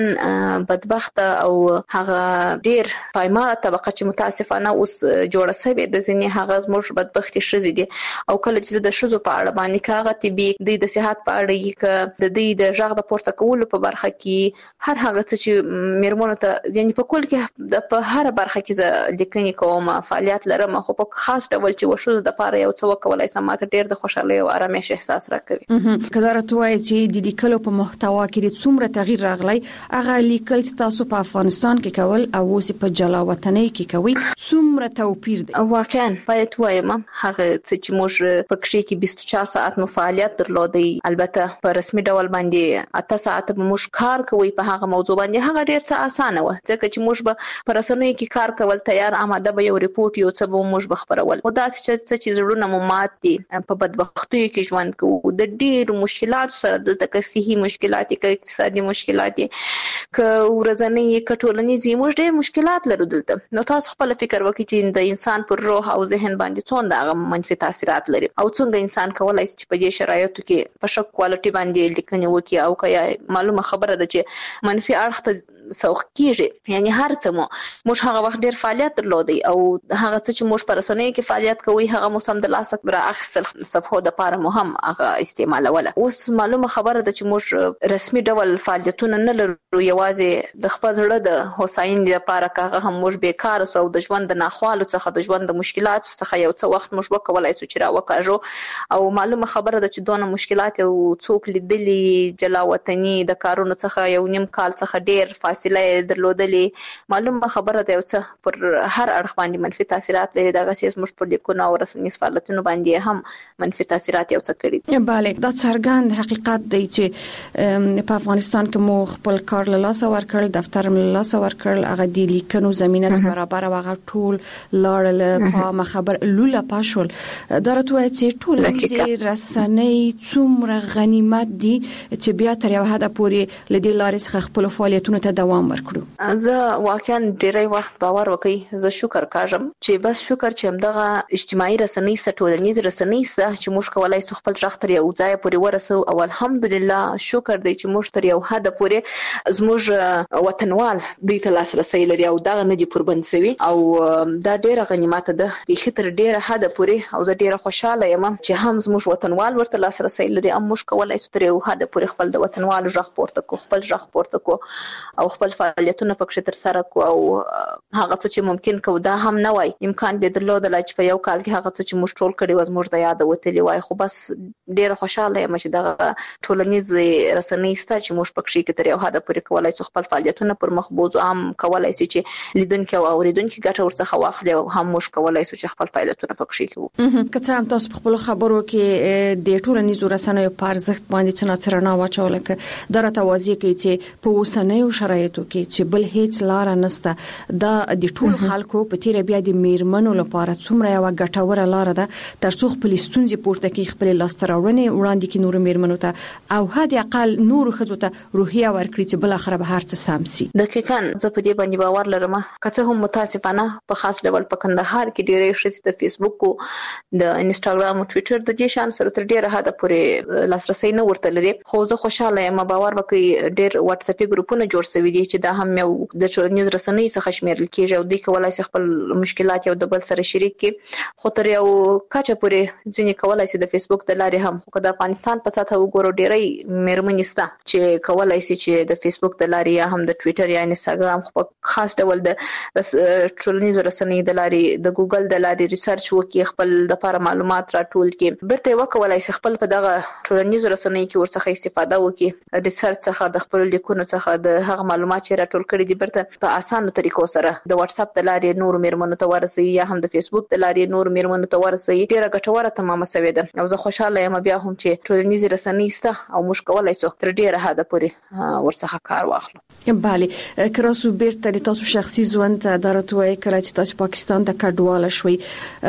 Speaker 17: بدبخت او هغه ډیر پایمال طبقه چې متاسفانه اوس جوړه سوي د ځینې هغه زموږ بدبختي شزي دي. او کله چې د شزو په اړه باندې کاغه طبي د صحت په اړه کې د دې د ژغ د پورته کولو په برخه کې هر هغه څه چې میرمنو ته یعنی په کول کې په هر برخه کې لیکنې کوم فعالیت لرم، خو په خاص ډول چې وشو د لپاره یو څه وکولای سم ماته ډیر د خوشحالي او آرامش احساس راکوي.
Speaker 15: کله راځي چې د لیکلو په محتوا کې څومره تغییر راغلی، هغه لیکل چې تاسو په افغانستان کې کول او اوس په جلاوطنۍ کې کوي څومره توپیر دی؟
Speaker 17: واقعا باید وایم هغه چې موږ په کښې کې 24 ساعت مو فعالیت درلودي. البته په رسمي ډول باندې 8 ساعت موږ کار کوي په هغه موضوع باندې. هغه ډیر څه اسانه و ځکه چې موږ به په رسنیو کې کار کول تیار آماده به یو ریپورت یو څه به موږ بخبرول. او دا چې زړونه مو مات دي په بدبختیو کې ژوند کوو د ډیرو مشکلات سره، دلته کې صحي مشکلات کې اقتصادي مشکلات کې ورځنی کټولنیزي موږ ډیر مشکلات لرو دلته. نو تاسو خپل فکر وکړئ چې د انسان پر روح او ذهن باندې څومره منفي تاثیرات لري او څنګه انسان کولای شي چې په دې شرایطو کې په ښه کوالټي باندې لیکنې وکړي او که معلومه خبره ده چې منفي اړخ ته سوق کیږي. یعنی هر څه موږ هغه وخت ډیر فعالیت درلودي او هغه څه چې موږ پر رسنیو کې فعالیت کوي هغه مو سم د لاسه برا اخیستل صفحو د لپاره مو هم هغه استعمالوله. اوس معلومه خبره ده چې موږ رسمي ډول فعالیتونه نه لرو، یوازې د خپل زړه د هوساینې لپاره که هم موږ بیکار او د ژوند د ناخوالو څخه د ژوند د مشکلات څخه یو څه وخت موږ وکولای شو چې راوکاږو. او معلومه خبره ده چې دونه مشکلات او څوک لیدلي جلاوطني د کارونو څخه یو نیم کال څخه ډیر فاصله درلودلې. معلومه خبره ده چې پر هر اړخ باندې منفي تاثیرات لري. دغه سیس موږ پر لیکونو او رسنیز فعالیتونو باندې هم منفي تاثیرات یو څه کړي.
Speaker 15: bale دا څرګند حقیقت دی چې په افغانستان کې مو خپل کار له لاسه ورکړل، دفتر له لاسه ورکړل، هغه د لیکنو زمينه برابر واغ ټول لاړل په خبر لوله پاشول. درته وایي چې ټول رسنۍ څومره غنیمت دي چې بیا تر یو حد پورې لدی لارې څخه خپل فعالیتونو ته دوام ورکړو.
Speaker 17: زه واقعا ډیری وخت باور وکړي زه شکر کوم چې بس شکر چې همدغه اجتماعي رسنۍ ټولنیز رسنۍ چې موږ کولای شو خپل ځخ تر یو ځای پورې ورسو او الحمدلله شکر دی چې موږ تر یو حد پورې زموږ وطنوال د لاسرسي لري او دا نه دي پربند سوي او دا ډیره غنیمت ده په خطر ډیره حد پورې او زه ډیره خوشاله یم چې هم زموږ وطنوال ورته لاسرسي لري هم موږ کولای شو تر یو حد پورې خپل د وطنوالو ځخ پورته کو خپل ځخ پورته کو او خپل فعالیتونه پکې تر سره کو او هغه څه چې ممکن کو دا هم نه وای امکان به درلود چې په یو کال کې هغه څه چې موږ ټول کړي و زموږ د یاد وتلی وای خو بس ډیره خوشاله یم چې دا ټولنیز رسنۍ ست چې موږ پکې کې تر یو حد پورې کولای شو خپل فعالیتونه پر مخ بوزو هم کولای شي چې لیدونکو او اوریدونکو ګټه ورڅخه واخلي او هم موږ کولای شو چې خپل فعالیتونه پکې کوو.
Speaker 15: کله هم تاسو په خپل خبرو کې د ټولنیزو رسنیو په ارزښت باندې څنګه رڼا واچول کې دا توضیح کوي چې په اوسنیو شرایطو کې چې بل هیڅ لار نشته دا د ټول خلکو په تیر بیا د میرمنو لپاره څومره یو ګټوره لار ده ترڅو خپل ستونزې پورته کې خپل لاستراوړنې وړاندې کې نور میرمنو ته او هدي اقل نور خزو ته روحیه ورکړي چې بل اخر به هر څه سم سي.
Speaker 17: دقیقاً زه په دې باندې باور لرم که څه هم متاسفانه په خاص ډول په کندهار کې ډېرې شې د فیسبوک او د انستګرام او ټوئیټر د دې شان سره تر ډیره حد پورې لاسرسي نه ورته لري خو زه خوشاله یم باور وکړي ډېر واتس اپ ګروپونه جوړ شوي دي چې دا هم یو د ټولنیز رسنۍ څخه شمیرل کیږي او د کولای شي خپل مشکلات یو د بل سره شریک کړي خو تر یو کچه پورې ځینې کولای شي د فیسبوک د لارې هم خو د افغانستان په ساته وګورو ډېرې میرمنې ستا چې کولای شي چې د فیسبوک د لارې یا هم د ټوئیټر یا انستګرام خو خاص ډول د ټولنیز رسنۍ د لارې د ګوګل د لارې ریسرچ وکړي خپل د لپاره معلومات راټول کړي برته وکولای شي خپل په دغه ټولنیز رسنۍ کې ورڅخه استفاده وکړي ریسرچ څخه د خپل لیکونو څخه د هغه معلومات چې راټول کړي دي برته په اسانه طریقو سره د واتس اپ د لارې نور میرمنو ته ورسي یا هم د فیسبوک د لارې نور میرمنو ته ورسي ډیره ګټوره تمامه شوې ده او زه خوشاله یم بیا هم چې ټولنیز رسنۍ سته او موږ کولای شو تر ډیره حد پورې ورڅخه کار واخلو.
Speaker 15: بله کراسو بیرته تاسو شخصي ژوند درته کړه چې تاسو پاکستان ته کډواله شوي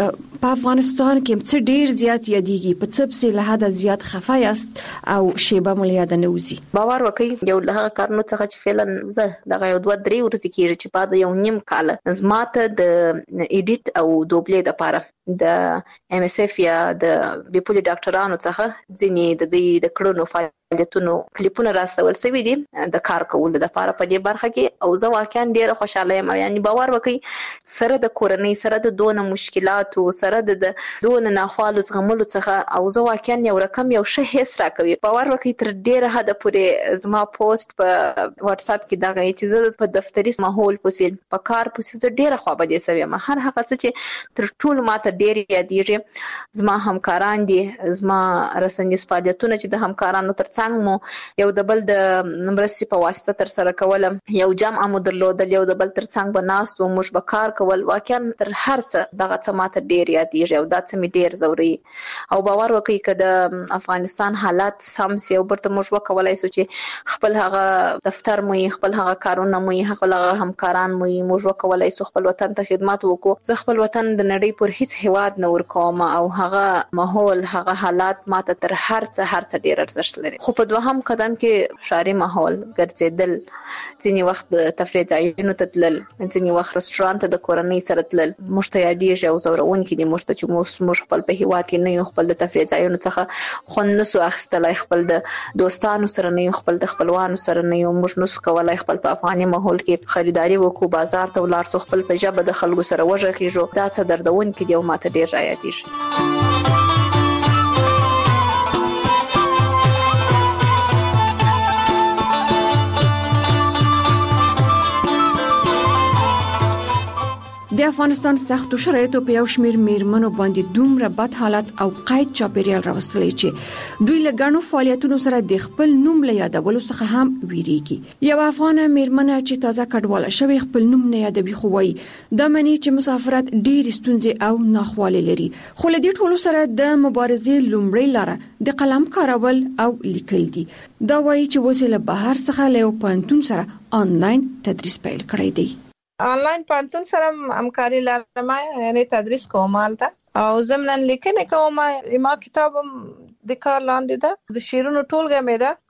Speaker 15: په افغانستان کې څه ډیر زیات یادېږي په څه په له حد زیات خفه یاست او شیبه مل یاد نه وزي
Speaker 17: باور وکړئ یو له کارونو څخه چې فعلا زه دغه یو 2-3 ورځې کېږي چې بعد یو نیم کال زماته د ایډیټ او دوبلې لپاره د ام اس اف یا د بیپولي ډاکټرانو څخه ځینې د دې د کړنو فعالیتونو کلیپونه راستول سوي دي د کار کولو لپاره په دې برخه کې او زه واقعا ډیره خوشاله یم یعنی باور وکړئ سره د کورنۍ سره د دونه مشکلات او سره د دونه ناخوالو زغملو څخه او زه واقعا یو رقم یو شه هیڅ راکوي باور وکړئ تر ډیره حد پورې زما پوسټ په واتس اپ کې دغه چې زه په دفتري ماحول پوسیل په کار پوسیل ډیره خو به دې سوي ما هر هغه څه چې تر ټولو ماته ډیر یادېږي زما همکاران دي زما رسنیز فعالیتونه چې د همکارانو ترڅنګ مو یو د بل د مرستې په واسطه تر سره کولم یو جمع مو درلودل یو د بل ترڅنګ بناست او موږ به کار کول واقعا تر هر څه دغه څه ماته ډیر یادېږي او دا څه می ډیر زوري او باور وکړئ چې د افغانستان حالات سم سي او برته موږ وکولای شو چې خپل هغه دفتر مو خپل هغه کارونه مو هغه همکاران مو موږ وکولای شو خپل وطن ته خدمت وکړو زه خپل وطن د نړۍ پر هیڅ هواد نور کوم او هغه ماحول هغه حالات ماته تر هر څه ډیر ارزښت لري خو په دوهم قدم کې ښاري ماحول ګرځیدل ځینی وخت تفریح ځایونو ته تلل ځینی وخت رستورانت ته د کورنۍ سره تلل مشته یادېږي او زورون کې د مشته چې موږ خپل په هواد کې نه خپل د تفریح ځایونو څخه خو نسو اخستلای خپل د دوستانو سره نه خپل د خپلوانو سره نه موږ نسو کولای خپل په افغاني ماحول کې خریداري وکړو بازار ته ولار څو خپل په جبه د خلکو سره وژغېږو دا څه دردون کې دی ماته ډیر راياتېږي
Speaker 15: د افغانستان سختو شرایطو په یو شمیر میرمنو باندې دومره بد حالت او قید چاپیریال راوستلی چې دوی له ګڼو فعالیتونو سره د خپل نوم له یادولو څخه هم ویریږي یو افغانه میرمنه چې تازه کډواله شوی خپل نوم نه یادوي خو وایي دا معنی چې مسافرت ډېر ستونزې او ناخوالې لري خو له دې ټولو سره د مبارزې لومړی لاره د قلم کارول او لیکل دي دا وایي چې وسیله بهر څخه له پانتون سره آنلاین تدریس پیل کړی دی
Speaker 16: آنلاین پانتون سره همکاري لرم یعنی تدریس کوم حالته او ضمن لیکنه کوم ما کتابم د کار لاندې ده د شیرونو ټولګه مې ده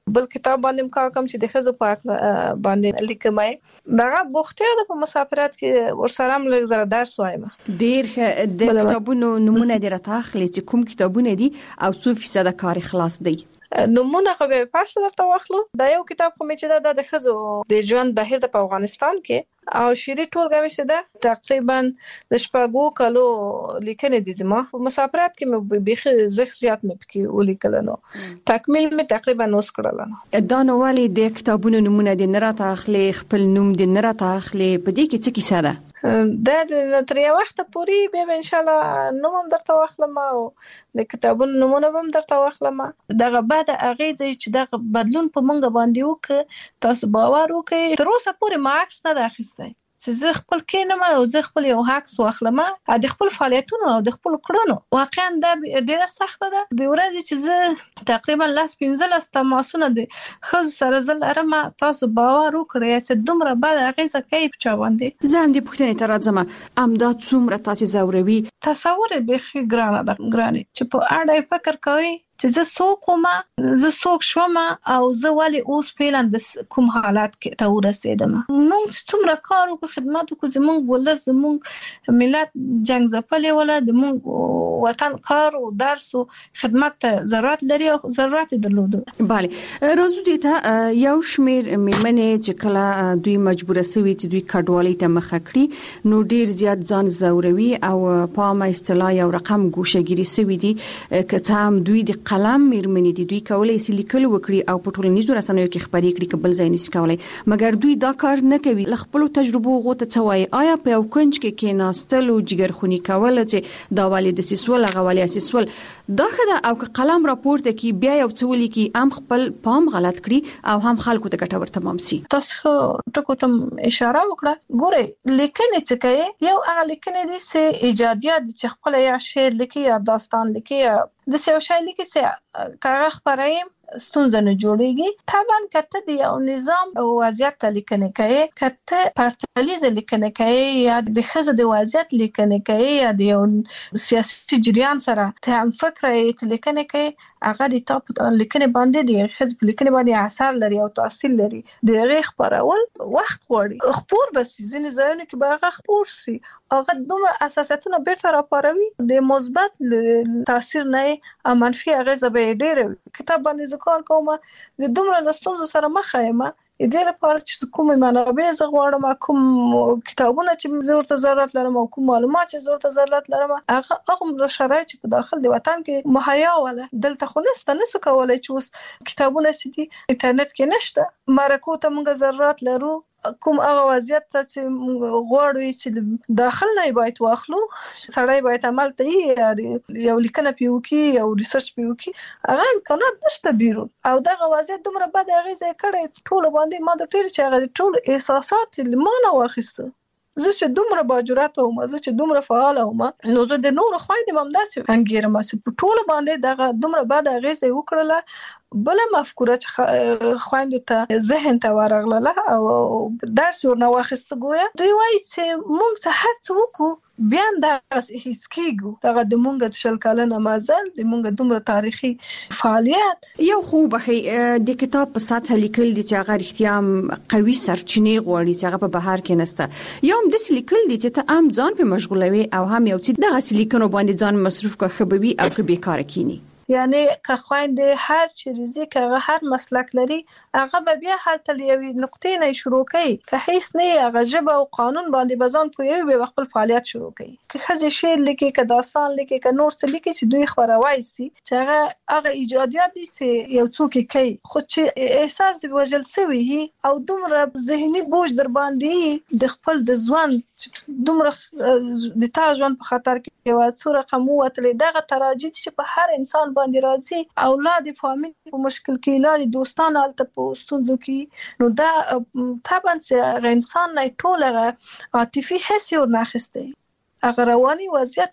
Speaker 16: بل کتاب باندې کار کوم چې د خزو پاک باندې لیکمای دا بوخته د مسافرت کې ورسره مل زره درس وایم
Speaker 15: ډیر د کتابونو نمونه درته اخلي چې کوم کتابونه دي او څو فیصد کار خلاص دی
Speaker 16: نمونه خو به پاس درته واخلو دا یو کتاب خو مې چې د خزو د ژوند بهر د افغانستان کې او شری ټولګه مې ده تقریبا د شپږو کلو لیکنې دي زما مسافرت کې مې به زخ زیات مې پکې ولیکل نو تکمیل مې تقریبا نوس کړل
Speaker 15: دا نو والی د کتابونو نمونه د نراته اخلي خپل نوم د نراته اخلي په دې کې څه کیسه ده
Speaker 16: دا د تر یو وخت پورې به ان شاء الله نوم هم درته واخلم او د کتابونو نمونه هم درته واخلم دغه بعد اغه چې دغه بدلون په مونږ باندې وک تاسو باور وکړئ تر اوسه پورې مارکس نه راخسته چې زه خپل کینم او زه خپل یو حق واخلم د خپل فعالیتونو او د خپل کړنو واقعا دا ډیره سخته ده د ورځې چې زه تقریبا لاس 15 تماسونه د خو سره زل ارمه تاسو باور وکړئ چې دومره بعد هغه کوي په چا باندې
Speaker 15: زه هم د پښتنې تر ځم ام دا څومره تاسو زوروي
Speaker 16: تصور به خې ګرانه چې په اړه فکر کوي چې زه څوک ما زه څوک شوم او زه ولې اوس فعلا د کوم حالات کې ته ورسېدم موږ څومره کار وکړو خدمات وکړو زموږ ولر زموږ ملت جنگ ځپلې ولا د موږ وطن کار او درس او خدمت ته ضرورت لري او ضرورت درلود
Speaker 15: bale روزو دي ته یو شمیر میمنې چې کله دوی مجبور سوي چې دوی کډوالۍ ته مخه کړی نو ډیر زیات ځان زوروي او په ما اصطلاح یو رقم ګوشهګيري سوي دي که هم دوی د قلم میرمنې دي دوی کولای شي لیکل وکړي او په ټولنیزو رسنیو کې خبرې کړي کبل ځای نشي کولای مګر دوی دا کار نه کوي خپل تجربه غوته څوای آیا په یو کنج کې کېناستل او جګرخونی کول چې دا والد سیسول غوالي سیسول دا خدای او قلم راپورته کې بیا یو څولي کې ام خپل پام غلط کړي او هم خلکو ته ګټور تمام سي
Speaker 16: تاسو ټکو ته اشاره وکړه ګوره لیکنې چې کوي یو هغه لیکنې دي چې ایجادیات چې خپل یا شعر لیکي یا داستان لیکي د سیو شای لیکي چې کاغذ خبرې ستونزه نه جوړيږي طبعا کته د یو نظام او وضعیت لیکنه کوي کته پرتلیز لیکنه کوي یا د خزه د وضعیت لیکنه کوي یا د یو سیاسي جریان سره ته هم فکر یې لیکنه کوي هغه د ټاپ لیکنه باندې د خزه لیکنه باندې اثر لري او تاثیر لري د غیخ پرول وخت غواړي خبر بس ځینې ځایونه کې به خبر سي هغه دومره اساساتونه بیرته راپاروي د مثبت تاثیر نه منفي هغه به ډېر کتاب باندې کار کوم د دومره لستونزو سره مخ یم دې لپاره چې کوم منابع زه غواړم کوم کتابونه چې زه ورته ضرورت لرم او کوم معلومات چې زه ورته ضرورت لرم هغه شرایط چې په داخل د وطن کې مهیا ولا دلته خو نسو کولای چې اوس کتابونه چې انټرنیټ کې نشته مرکو ته موږ ضرورت لرو کوم هغه وضعیت ته چې غواړو چې داخل نه باید واخلو سړی باید عمل ته یو لیکنه پیوکي یو ریسرچ پیوکي هغه امکانات نشته بیرون او دغه وضعیت دومره بد اغیزه کړي ټول باندې ما د ټیر چې هغه ټول احساسات لمانه واخیسته زه چې دومره باجرات او زه چې دومره فعال او نو زه د نور خويندې هم داسې انګیرم چې ټول باندې دغه دومره بد اغیزه وکړله بل مفکوره چې خويندو ته ذهن ته ورغله او درس ورنه واخیسته ګویا دوی وایي چې موږ ته هر څه وکړو بیا هم درس هیڅ کیږو دغه د مونږ شل کلنه مازل د مونږ دومره تاریخي فعالیت
Speaker 15: یو خو به د کتاب په ساته لیکل دي چې هغه اړتیا قوي سرچینې غواړي چې هغه په بهر کې نسته یو هم د لیکل دي چې ته ام ځان په مشغولوي او هم یو چې دغه لیکنو باندې ځان مصروف کا خبوي او که بیکاره کینی
Speaker 16: یعنی که خويندې هر چیزي که هر مسلک لري هغه به بیا حالت لیوي نقطې نه شروع کوي که هیڅ نه هغه جبه او قانون باندې بزان پوي به خپل فعالیت شروع کوي که خزي شعر لیکي که داستان لیکي که نور څه لیکي چې دوی خبروي سي چې هغه ایجادیات دي چې یو څوک کوي خو چې احساس دی وجل سوي او دومره ذهني بوج در باندې د خپل د ځوان دومره د تا ژوند په خطر کې یو څو رقم وتلې دغه تراجید چې په هر انسان باندې راځي اولاد فامیل په مشکل کې اولاد دوستان الته په ستونزو کې نو دا طبعا چې انسان نه ټول عاطفي حس یو ناخسته هغه رواني وضعیت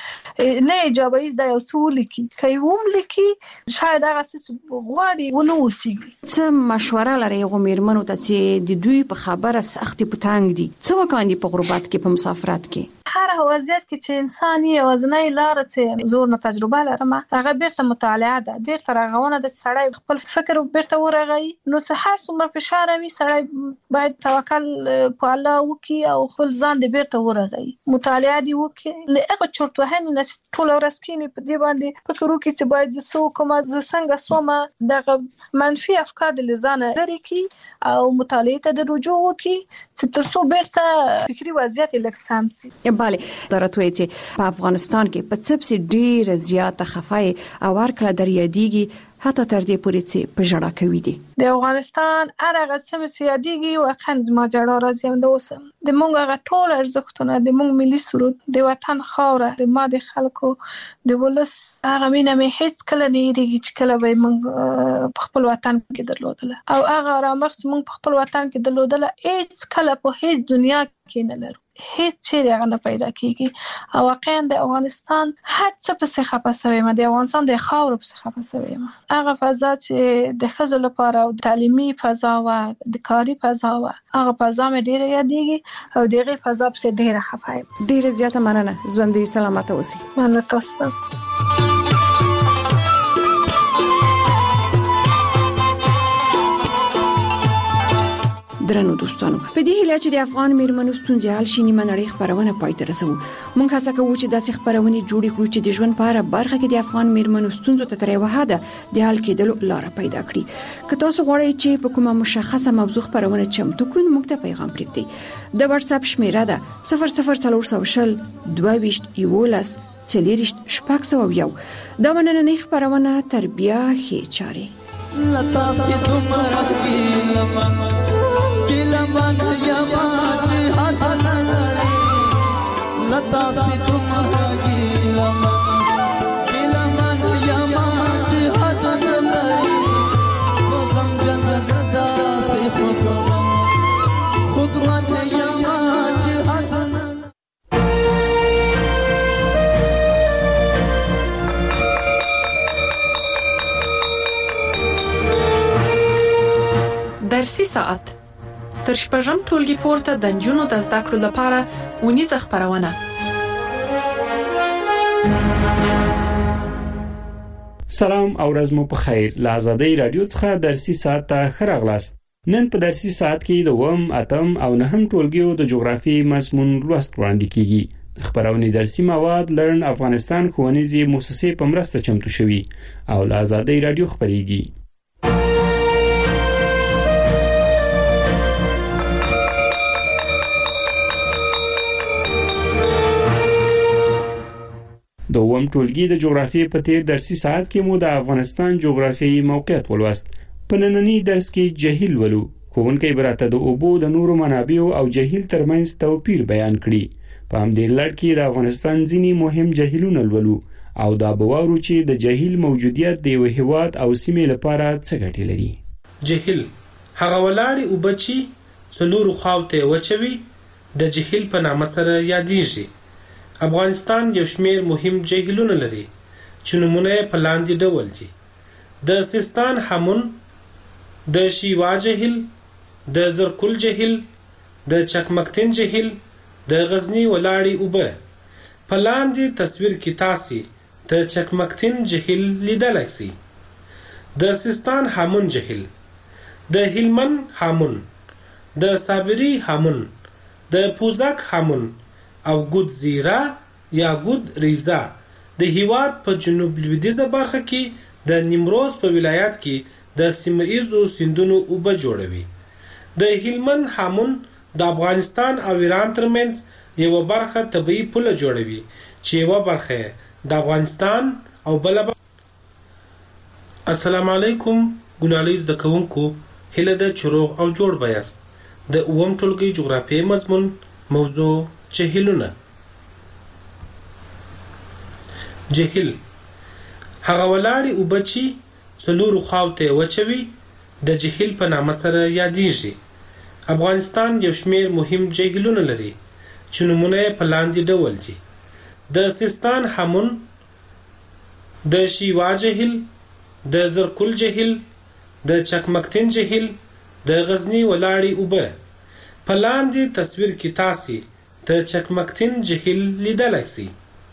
Speaker 16: نه ایجابي د یو څول کی کوم لکی شاید هغه څه غواړي ونه وسی
Speaker 15: څه مشوره لري غومیرمنو ته چې د دوی په خبره سختي پټانګ دي څه وکاندي په غربت کې په مسافرت کې
Speaker 16: هر وضعیت کې چې انسان یوازینی لار چې زور نه تجربه لرم هغه بیرته مطالعه ده، بیرته رغونه د سړی خپل فکر بیرته ورغی. نو چې هر څومره فشار وي سړی باید توکل په الله وکړي او خپل ځان دې بیرته ورغی، مطالعه دې وکړي. له هغه چورت وهنې نه ټول ورځ کېني په دې باندې فکر وکړي چې باید زه څه وکړم، زه څنګه سوم، دغه منفي افکار د له ځانه لرې کړي او مطالعې ته د رجوع وکړي چې تر څو بیرته فکري وضعیت یې لږ سم سي.
Speaker 15: بله درته چې په افغانستان کې په څه پسې ډېره زیاته خفای او ورکړه در یادېږي حتی تر دې پورې چې په ژړا کوي دي.
Speaker 16: د افغانستان هر هغه څه مې یادېږي واقعا زما ژړا راځي. د اوس د موږ هغه ټول ارزښتونه، د موږ ملي سرود، د وطن خاوره، د ما د خلکو د ولس هغه مینه مې هیڅ کله نه هېرېږي چې کله به موږ په خپل وطن کې درلودله او هغه آرامښت چې موږ په خپل وطن کې درلودله هیڅ کله په هیڅ دنیا کې نه لرو، هیڅ چیرې هغه نه پیدا کیږي. او واقعا د افغانستان هر څه پسې خفه شوی یم، د افغانستان د خاور پسې خفه شوی یم. هغه فضا چې د ښځو لپاره او تعلیمي فضا و، د کاري فضا و، هغه فضا مې ډیره یادېږي او دغه فضا پسې ډیره خفه یم.
Speaker 15: ډیره زیاته مننه، ژوندۍ سلامت اوسئ.
Speaker 16: مننه تاسو ته.
Speaker 15: درنو دوستانو، په دې هیله چې د افغان میرمنو ستونزې حل شي نیمه نړۍ خبرونه پای ته رسوو. موږ هڅه کوو چې داسې خبرونه جوړې کړو چې د ژوند په هره برخه کې د افغان میرمنو ستونزو ته تر یوه حده د حل کېدلو لاره پیدا کړي. که تاسو غواړئ چې په کومه مشخصه موضوع خبرونه چمتو کړئ، موږ ته پیغام پرېږدئ. د واتس اپ شمیره ده 00420 22 11 40 601. دا نننۍ خبرونه تر بیا ښې چارې
Speaker 19: لتا سي زمرا गिलमन यमाच हाथ नरे लता सी तुम्हारा गिलमन यमाच हाथ नरे वो गम जनदा से खुद मन यमाच हाथ
Speaker 20: درسي ساعت تر شپږم ټولګي پورته د نجونو د زده کړو لپاره ونیزه خبرونه.
Speaker 21: سلام او ورځ مو په خیر. له آزادۍ رادیو څخه درسي ساعت ته ښه راغلاست. نن په درسي ساعت کې د 8 او 9 ټولګیو د جغرافي مضمون لوست وړاندې کیږي. خبرونه درسي مواد لرن افغانستان ښوونیزي مؤسسې په مرسته چمتو شوي او له آزادۍ رادیو خبريږي. د ووم ټولګي د جغرافیې په تیر درسي ساعت کې مو د افغانستان جغرافیایي موقعیت ولوست. په نننی درس کې جهیل ولو. ښوونکی براته د اوبو د نورو منابعو او جهیل ترمنځ توپیر بیان کړي. په همدې لړ کې د افغانستان ځینی مهم جهیلونه ولو او دا بوارو چې د جهیل موجودیت د یو هیواد او سیمې لپاره څه ګټه لري.
Speaker 22: جهیل هغه ولاړې اوبچی څلورو خواوته وچوي د جهیل په نامه سره یادېږي. افغانستان یو شمیر مهم جهیلونه لري چې نمونه په لاندې ډول دي: د سیستان همون، د شیوا جهیل، د زرکل جهیل، د چکمکتین جهیل، د غزنی ولاړې اوبه. په لاندې تصویر کې تاسو د چکمکتین جهیل لیدلای شئ. د سیستان همون جهیل، د هلمند همون، د صابری همون، د پوزک همون او ګود زیرا یا ګود ریزا د هیواد په جنوب لویدیځه برخه کې د نیمروز په ولایت کې د سیمه‌ایزو سیندونو اوبه جوړوي. د هلمند همون د افغانستان او ایران ترمنځ یو برخه طبيعي پوله جوړوي چې یو برخه د افغانستان او بل. السلام علیکم ګنالیز د کوونکو هله د چروغ او جوړ بیاست. د اوم ټولګي جغرافیایي مضمون موضوع جهیلونه. جهیل هغه ولاړې اوبچی څلورو خواوته وچوي د جهیل په نامه سره یادېږي. افغانستان یو شمیر مهم جهیلونه لري چې نمونه په لاندې ډول دي: د سیستان همون، د شیوا جهیل، د زرکل جهیل، د چکمکتین جهیل، د غزنی ولاړې اوبه. په لاندې تصویر کې تاسو ته چکمکتین جهیل لیدلای سي.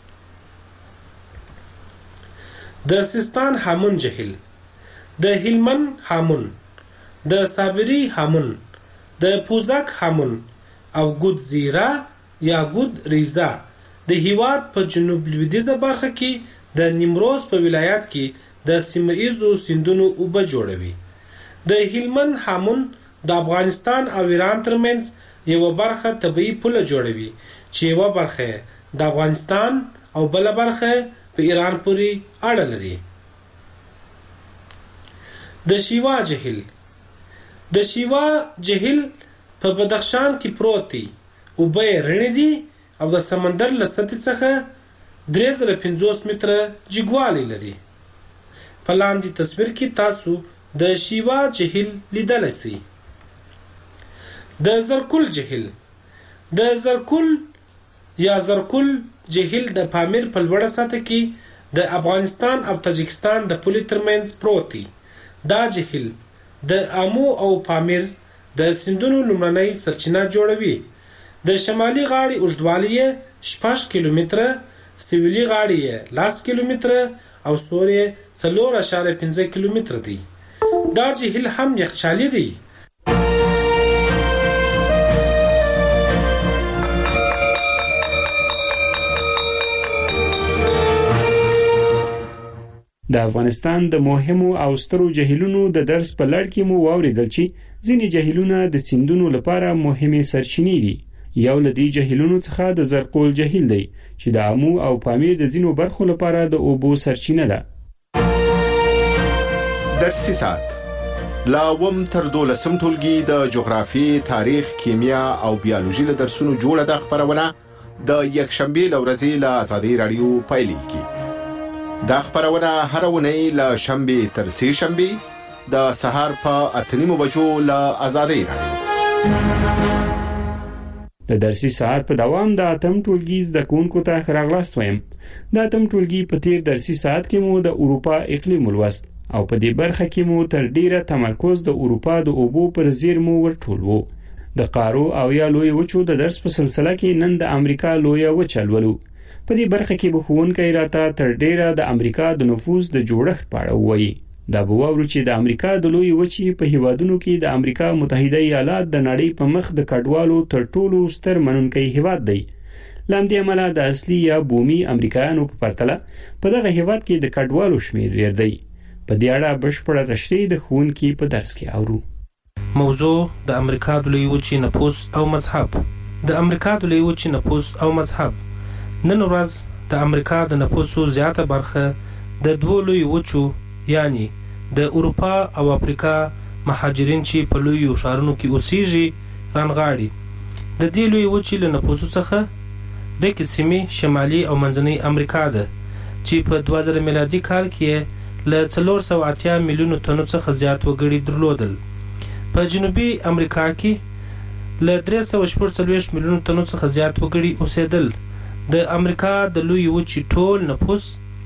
Speaker 22: د سیستان هامون جهیل، د هلمند هامون، د صابري هامون، د پوزک هامون او ګود زیرا یا ګود ریزا د هیواد په جنوب لویدیځه برخه کې د نیمروز په ولایت کې د سیمه‌ایزو سیندونو اوبه جوړوي. د هلمند هامون د افغانستان او ایران ترمنځ یو برخه طبيعي پوله جوړوي چې یو برخه د افغانستان او بل برخه په ایران پورې اړه لري. د شیوا جهیل، د شیوا جهیل په بدخشان کې پروت دی. اوبه رڼې دي او د سمندر له سطحې څخه 350 متره جګوالی لري. په لاندې تصویر کې تاسو د شیوا جهیل لیدلی سئ. د زرکل جهیل، د زرکل یا زرکل جهیل د پامیر په لوړه سطحه کې د افغانستان او تاجکستان د پولې ترمنځ پروت دی. دا جهیل د آمو او پامیر د سیندونو لومړنۍ سرچینه جوړوي. د شمالي غاړې اوږدوالی یې 6 کیلومتره، سویلي غاړې یې 10 کیلومتره او سور یې 4.5 کیلومتره دی. دا جهیل هم یخچالي دی.
Speaker 21: د افغانستان د مهمو او سترو جهیلونو د درس په لړ کې مو واوریدل چې ځینې جهیلونه د سیندونو لپاره مهمه سرچینې دي. یو له دې جهیلونو څخه د زرکول جهیل دی چې د آمو او پامیر د ځینو برخو لپاره د اوبو سرچینه ده.
Speaker 3: درسي ساعت لا وم تر 12 ټولګي د جغرافي، تاریخ، کیمیا او بیولوژي له درسونو جوړه د خبرونه د یکشنبه لورځي له آزادي رادیو پایلیږي. دا خبرونه هر ونی له شنبه تر سه شنبه د سهار په 8:30 بجو له آزادي رادیو.
Speaker 21: د درسي ساعت په دوام د اتم ټولګي زده کوونکو ته راغلاست وایم. د اتم ټولګي په تیر درسي ساعت کې مو د اروپا اقلیم ولوست او په دې برخه کې مو تر ډیره تمرکز د اروپا د اوبو پر زیرمو ورټول وو. د قارو او یا لوی وچو د درس په سلسله کې نن د امریکا لوی وچه لولو. په دې برخه کې به ښوونکی راته تر ډیره د امریکا د نفوذ د جوړښت په اړه وایي. دا به واورو چې د امریکا د لوی وچې په هیوادونو کې د امریکا متحده ایالات د نړۍ په مخ د کډوالو تر ټولو ستر منونکی هیواد دی. لامدې عمله د اصلي یا بومي امریکایانو په پرتله په دغه هیواد کې د کډوالو شمیر ډیر دی. په دې اړه بشپړه تشریح د ښوونکي په درس کې اورو.
Speaker 22: موضوع د امریکا د لوی وچې نفوذ او مذهب. د امریکا د لوی وچې نفوذ او مذهب. نن ورځ د امریکا د نفوسو زیاته برخه د دوه لوی وچو یعنی د اروپا او افریقا مهاجرین چې په لوی ښارونو کې اوسېږي رانغاړي. د دې لوی وچې له نفوسو څخه د قسمي شمالي او منځنۍ امریکا ده چې په 2000 میلادي کال کې له 480 میلیونو تنو څخه زیات وګړي درلودل. په جنوبي امریکا کې له 340 میلیونو تنو څخه زیات وګړي اوسېدل. د امریکا د لوی وچې ټول نفوس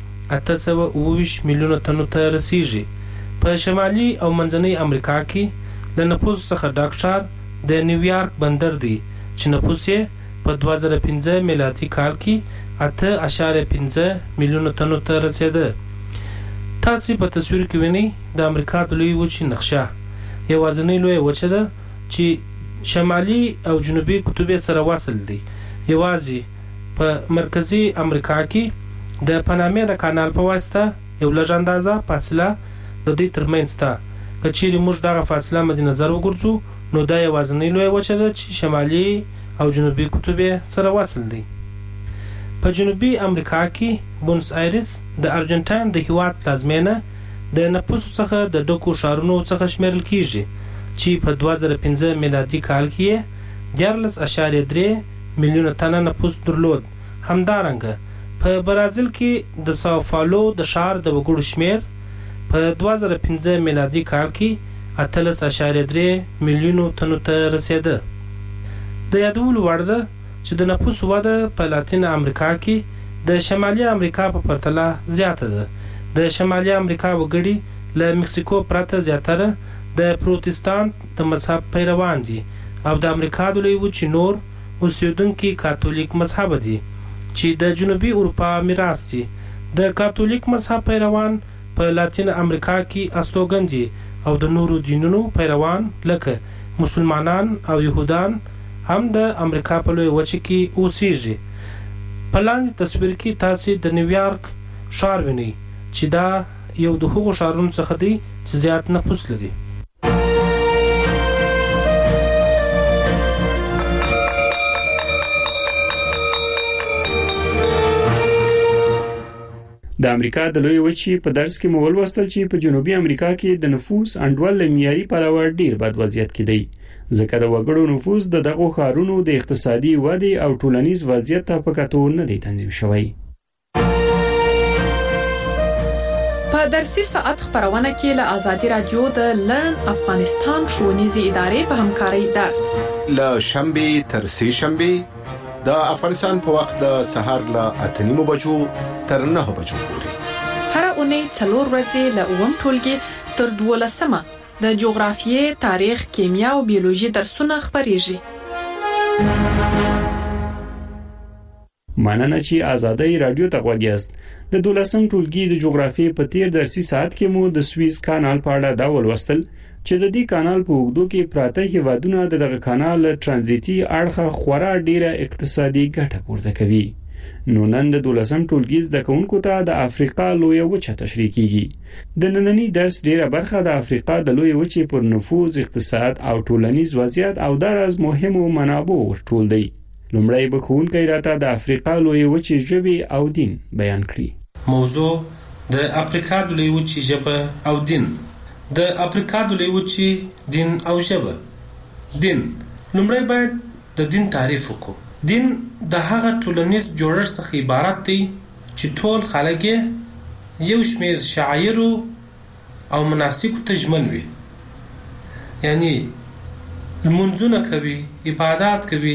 Speaker 22: 820 میلیونو تنو ته رسیږي. په شمالي او منځنۍ امریکا کې له نفوس څخه ډک ښار د نیویارک بندر دی چې نفوس یې په 2015 میلادي کال کې 8.5 میلیونو تنو ته رسیده. تاسو په تصویر کې وینئ د امریکا د لوی وچې نقشه. یوازینۍ لوی وچه ده چې شمالي او جنوبي قطب سره وصل دي. یوازې په مرکزی امریکا کې د پانامې د کانال په واسطه یو لږ اندازه فاصله د دې ترمنځ ده. که چیرې موږ دغه فاصله مد نظر وګورځو نو دا یوازینۍ لوی وچه ده چې شمالي او جنوبي قطب سره وصل دي. په جنوبي امریکا کې بونس آیرس د ارجنټاین د هیواد پلازمینه د نفوسو څخه د ډکو ښارونو څخه شمیرل کیږي چې په 2015 میلادي کال کې 14.3 میلیونه تنه نفوس درلود. همدارنګه په برازیل کې د ساو پاولو د ښار د وګړو شمیر په 2015 میلادي کال کې 18.3 میلیونو تنو ته رسیده. د یادولو وړ ده چې د نفوس وده په لاتین امریکا کې د شمالي امریکا په پرتله زیاته ده. د شمالي امریکا وګړي له مکسیکو پرته زیاتره د پروتستانت د مذهب پیروان دي او د امریکا د لوی وچې نور اوسیدونکي کاتولیک مذهب دي چې د جنوبي اروپا میراث دي. د کاتولیک مذهب پیروان په لاتین امریکا کې استوګن دي او د نورو دینونو پیروان لکه مسلمانان او یهودان هم د امریکا په لوی وچه کې اوسیږي. په لاندې تصویر کې تاسو د نیویارک ښار وینئ چې دا یو د هغو ښارونو څخه دی چې زیات نفوس لري.
Speaker 21: د امریکا د لوی وچې په درس کې مو ولوستل چې په جنوبي امریکا کې د نفوس انډول له معیاري پلوه ډیر بد وضعیت کې دی، ځکه د وګړو نفوس د دغو ښارونو د اقتصادي ودې او ټولنیز وضعیت ته په کتو نه دی تنظیم شوی.
Speaker 20: په درسي ساعت خبرونه کې له آزادي رادیو د لرن افغانستان ښوونیزې ادارې په همکارۍ درس
Speaker 3: له شنبه تر سه شنبه د افغانستان په وخت د سهار له 8:30 بجو تر 9 بجو پورې
Speaker 20: هر اونۍ 4 ورځې له اوم ټولګي تر 12مه د جغرافیې، تاریخ، کیمیا او بیولوژي درسونه خبريږي.
Speaker 21: مننه چې آزادۍ رادیو ته غوږ یاست. د 12م ټولګي د جغرافیې په تیر درسي ساعت کې مو د سویس کانال په اړه دا ولوستل چې د دې کانال په اوږدو کې پراته هیوادونه دغه کانال ترانزیتي اړخه خورا ډیره اقتصادي ګټه پورته کوي. نو نن د 12م ټولګي زده کوونکو ته د افریقا لوی وچه تشریح کیږي. د نننی درس ډیره برخه د افریقا د لوی وچې پر نفوذ، اقتصاد او ټولنیز وضعیت او دراز مهمو منابعو ورټول دی. لومړی به ښوونکی راته د افریقا لوی وچې ژبې او دین بیان کړي.
Speaker 22: موضوع د افریقا د لوی وچې ژبه او دین. د افریقا د لوی وچې دین او ژبه. دین لومړی باید د دین تعریف وکړو. دین د هغه ټولنیز جوړښت څخه عبارت دی چې ټول خلک یو شمېر شعایرو او مناسکو ته ژمن وي، یعنی لمونځونه کوي، عبادات کوي،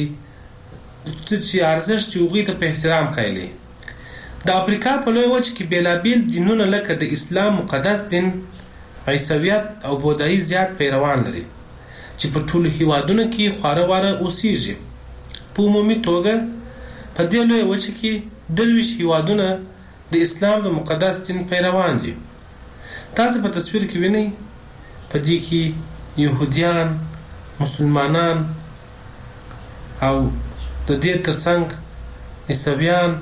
Speaker 22: چې ارزښت یې هغوی ته په احترام کوي. د افریقا په لوی وچه کې بېلابېل دینونه لکه د اسلام مقدس دین، عیسویت او بودایي زیات پیروان لري چې په ټولو هیوادونو کې خواره واره اوسیږي. په عمومي توګه په دې لوی وچه کې 23 هیوادونه د اسلام د مقدس دین پیروان دي. تاسو په تصویر کې وینئ په دې کې يهوديان، مسلمانان او د دې ترڅنګ عیسویان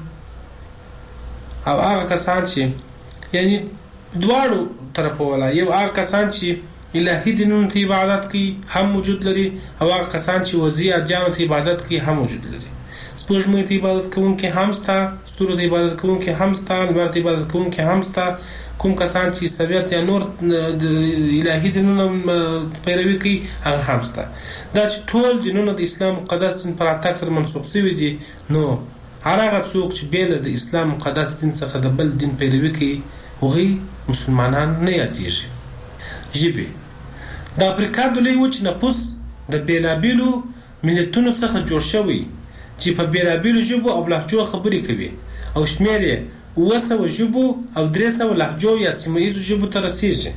Speaker 22: او هغه کسان چې یعنی دواړو طرفو ولا یو هغه کسان چې الهی دینونو ته عبادت کوي هم موجود لري او هغه کسان چې وضعي ادیانو ته عبادت کوي هم موجود لري. سپوږمۍ ته عبادت کوونکي هم ستا، ستورو ته عبادت کوونکي هم ستا، لمر ته عبادت کوونکي هم ستا. کوم کسان چې عیسویت یا نور د الهی دینونو پیروي کوي هغه هم ستا. دا چې ټول دینونه د اسلام مقدس دین پر اتاک سره منسوخ شوي دي، نو هغه څوک چې بیل د اسلام مقدس دین څخه د بل دین پیروي کوي هغوی مسلمانان نه یادېږي. ژبې د افریقا د لوی وچې نفوس د بېلابېلو ملتونو څخه جوړ شوی چې په بېلابېلو ژبو او لهجو خبرې کوي او شمېر یې 700 ژبو او 300 لهجو یا سیمه ییزو ژبو ته رسیږي.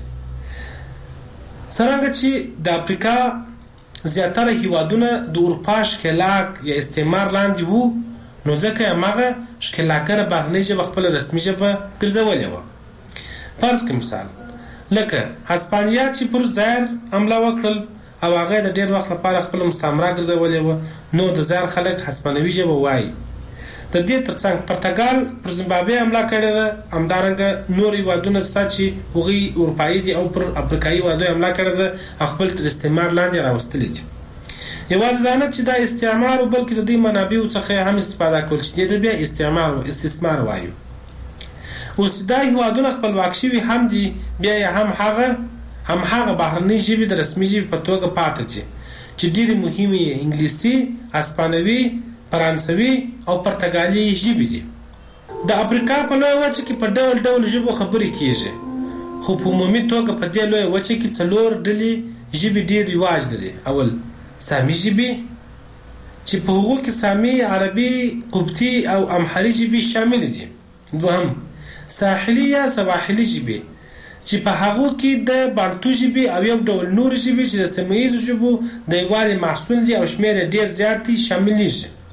Speaker 22: څرنګه چې د افریقا زیاتره هیوادونه د اروپا ښکېلاک یا استعمار لاندې وو، نو ځکه هماغه ښکېلاکره بهرنۍ ژبه خپله رسمي ژبه ګرځولې وه. فرض کړه مثال لکه هسپانیا چې پر زایر حمله وکړل او هغه د ډېر وخت لپاره خپل مستعمره ګرځولې وه، نو د زایر خلک هسپانوي ژبه وایي. د دې ترڅنګ پرتګال پر زیمبابوې حمله کړې ده، همدارنګه نور هیوادونه شته چې هغوی اروپایي دي او پر افریقایي هیوادونو حمله کړې ده او خپل تر استعمار لاندې راوستلي دي. یوازې دا نه چې دا استعمار و، بلکې د دې منابعو څخه هم استفاده کول چې دې ته بیا استثمار وایو. اوس دا هیوادونه خپلواک شوي هم دي، بیا یې هم هغه بهرنۍ ژبې د رسمي ژبې په توګه پاتې دي چې ډېرې مهمې یې انګلیسي، اسپانوي، فرانسوي او پرتګالي ژبې دي. د افریقا په لویه وچه کې په ډول ډول ژبو خبرې کیږي، خو په عمومي توګه په دې لویه وچه کې 4 ډلې ژبې ډېر رواج لري. اول سامي ژبې چې په هغو کې سامي، عربي، قبطي او امحري ژبې شامل دي. دوهم ساحلي یا سواحلي ژبې چې په هغو کې د بانتو ژبې او یو ډول نور ژبې چې د سیمه ییزو ژبو د یووالي محصول دي او شمېر یې ډېر زیات دي شاملېږي.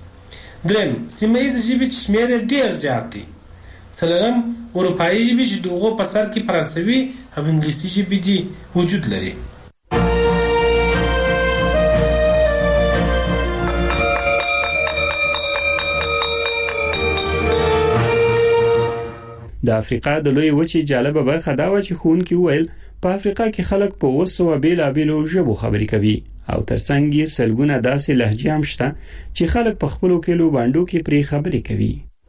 Speaker 22: دریم سیمه ییز ژبې چې شمېر یې ډېر زیات دی. څلورم اروپایي ژبې چې د هغو په سر کې فرانسوي او انګلیسي ژبې دي وجود لري.
Speaker 21: د افریقا د لوی وچې جالبه برخه دا و چې ښوونکي وویل په افریقا کې خلک په 200 بیلابیلو ژبو خبرې کوي او ترڅنګ یې سلګونه داسې لهجې هم شته چې خلک په خپلو کلو باندې کې پرې خبرې کوي.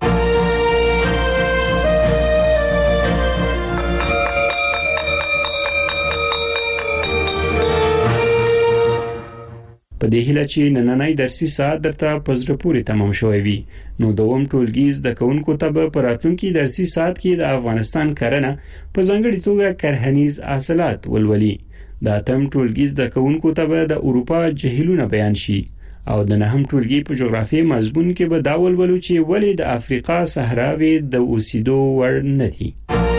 Speaker 21: په دې هیله چې نننۍ درسي ساعت درته په زړه پورې تمام شوی وي نو دوم ټولګي زده کوونکو ته په راتلونکي درسي ساعت کې د افغانستان کرنه په ځانګړي توګه کرهنیز حاصلات ولولي. د اتم ټولګي زده کوونکو ته د اروپا جهیلونه بیان شي او د نهم ټولګي په جغرافیې مضمون کې به دا ولولو چې ولې د افریقا صحراوې د اوسېدو وړ نه دي.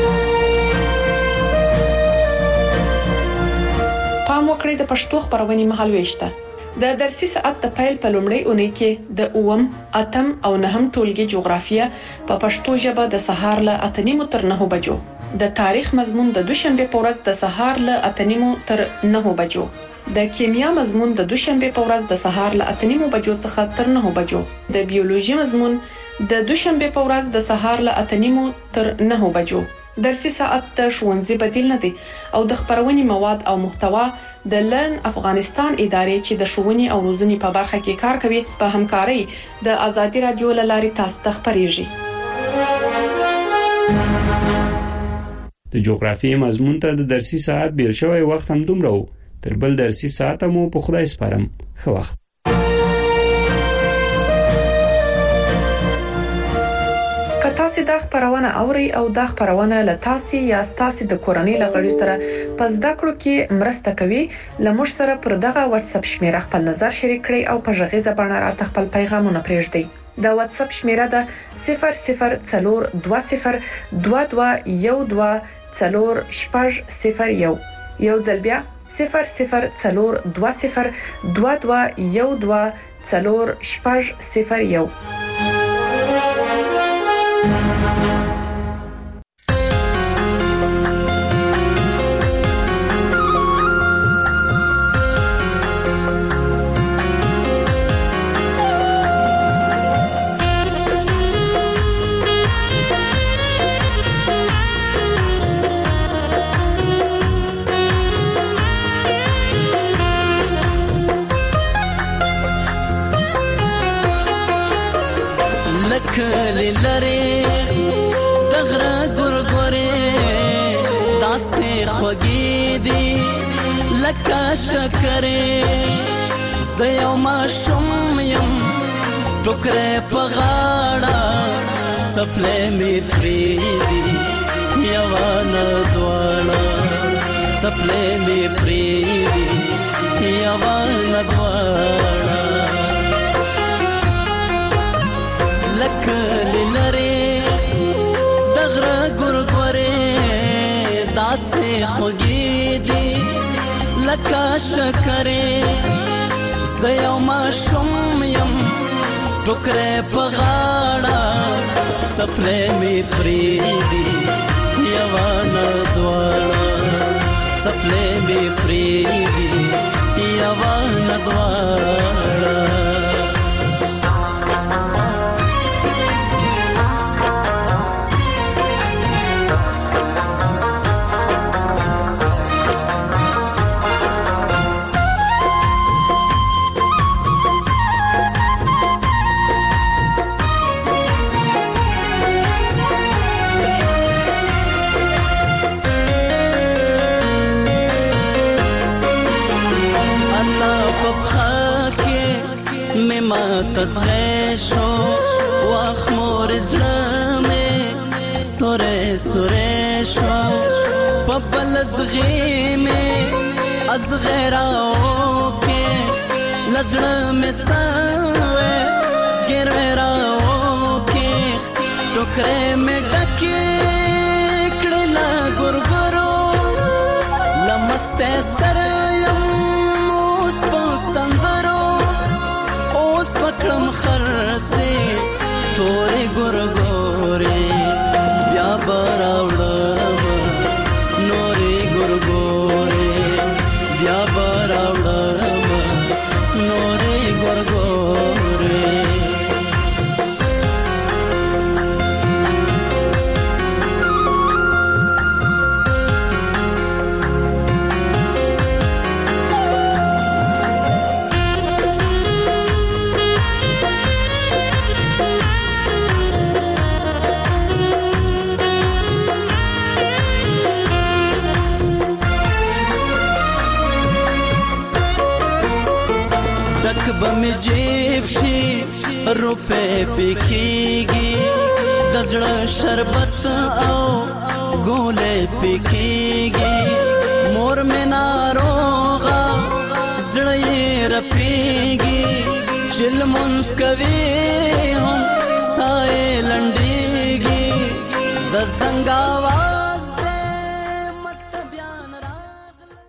Speaker 20: پام وکړئ د پښتو خبرونې مهالويشته. د درسي ساعت د پیل په لومړۍ اونۍ کې د 8 او 9 ټولګي جغرافیه په پښتو ژبه د سهار له 8:30 تر 9 بجو، د تاریخ مضمون د دوشنبه په ورځ د سهار له 8:30 تر 9 بجو، د کیمیا مضمون د دوشنبه په ورځ د سهار له 8:30 بجو څخه تر 9 بجو، د بیولوژي مضمون د دوشنبه په ورځ د سهار له 8:30 تر 9 بجو. درسي ساعت د ښوونځي بدیل نه دی او د خبرونې مواد او محتوا د لرن افغانستان ادارې چې د ښوونې او روزنې په برخه کې کار کوي په همکارۍ د آزادي رادیو لارې تاسو ته خبريږي.
Speaker 21: د جغرافیې مضمون ته د درسي ساعت بیل شوی وخت هم دومره و. تر بل درسي ساعت مو په خدای سپارم. ښه وخت. تاسو د خبرونه اوري او د خبرونه له تاسو یا تاسو د کورنۍ لغړی سره په زده کړو کې مرسته کوي. لمر سره پر دغه واتس اپ شمیره خپل نظر شریک کړئ او په ژغیزه باندې راته خپل پیغامونه پرېږدئ. د واتس اپ شمیره ده 004212124001. یو ځل بیا 004212124001.
Speaker 19: کلی لري دغره ګورګورې داسې خوږې دي لکه شکرې زه ماشوم یم ټوکرې په غاړه سپلې مې پرېږدي یوه نه دواړه سپلې مې پرېږدي یوه نه دواړه لکلی لري دغره ګورګورې داسې خوږې دي لکه شکرې زه یو ماشوم یم ټوکرې په غاړه سپلې مې پرېږدي یوه نه دواړه سپلې مې پرېږدي یوه نه دواړه تزغشو واخمور زړمه سورې سورې شو په بلزغې مې ازغراو کې لزړمه سوې سګراو کې ټوکرې مې ډکې کړلا ګورګورو لمسته سره یم اوس په سندرو پکړم خرڅې بم جیب شي روپے پکېږي د زړه شربت او ګولې پکېږي مور مې ناروغه زړه یې رپېږي چې لمونځ کوي هم ساه یې لنډېږي د زنګاوار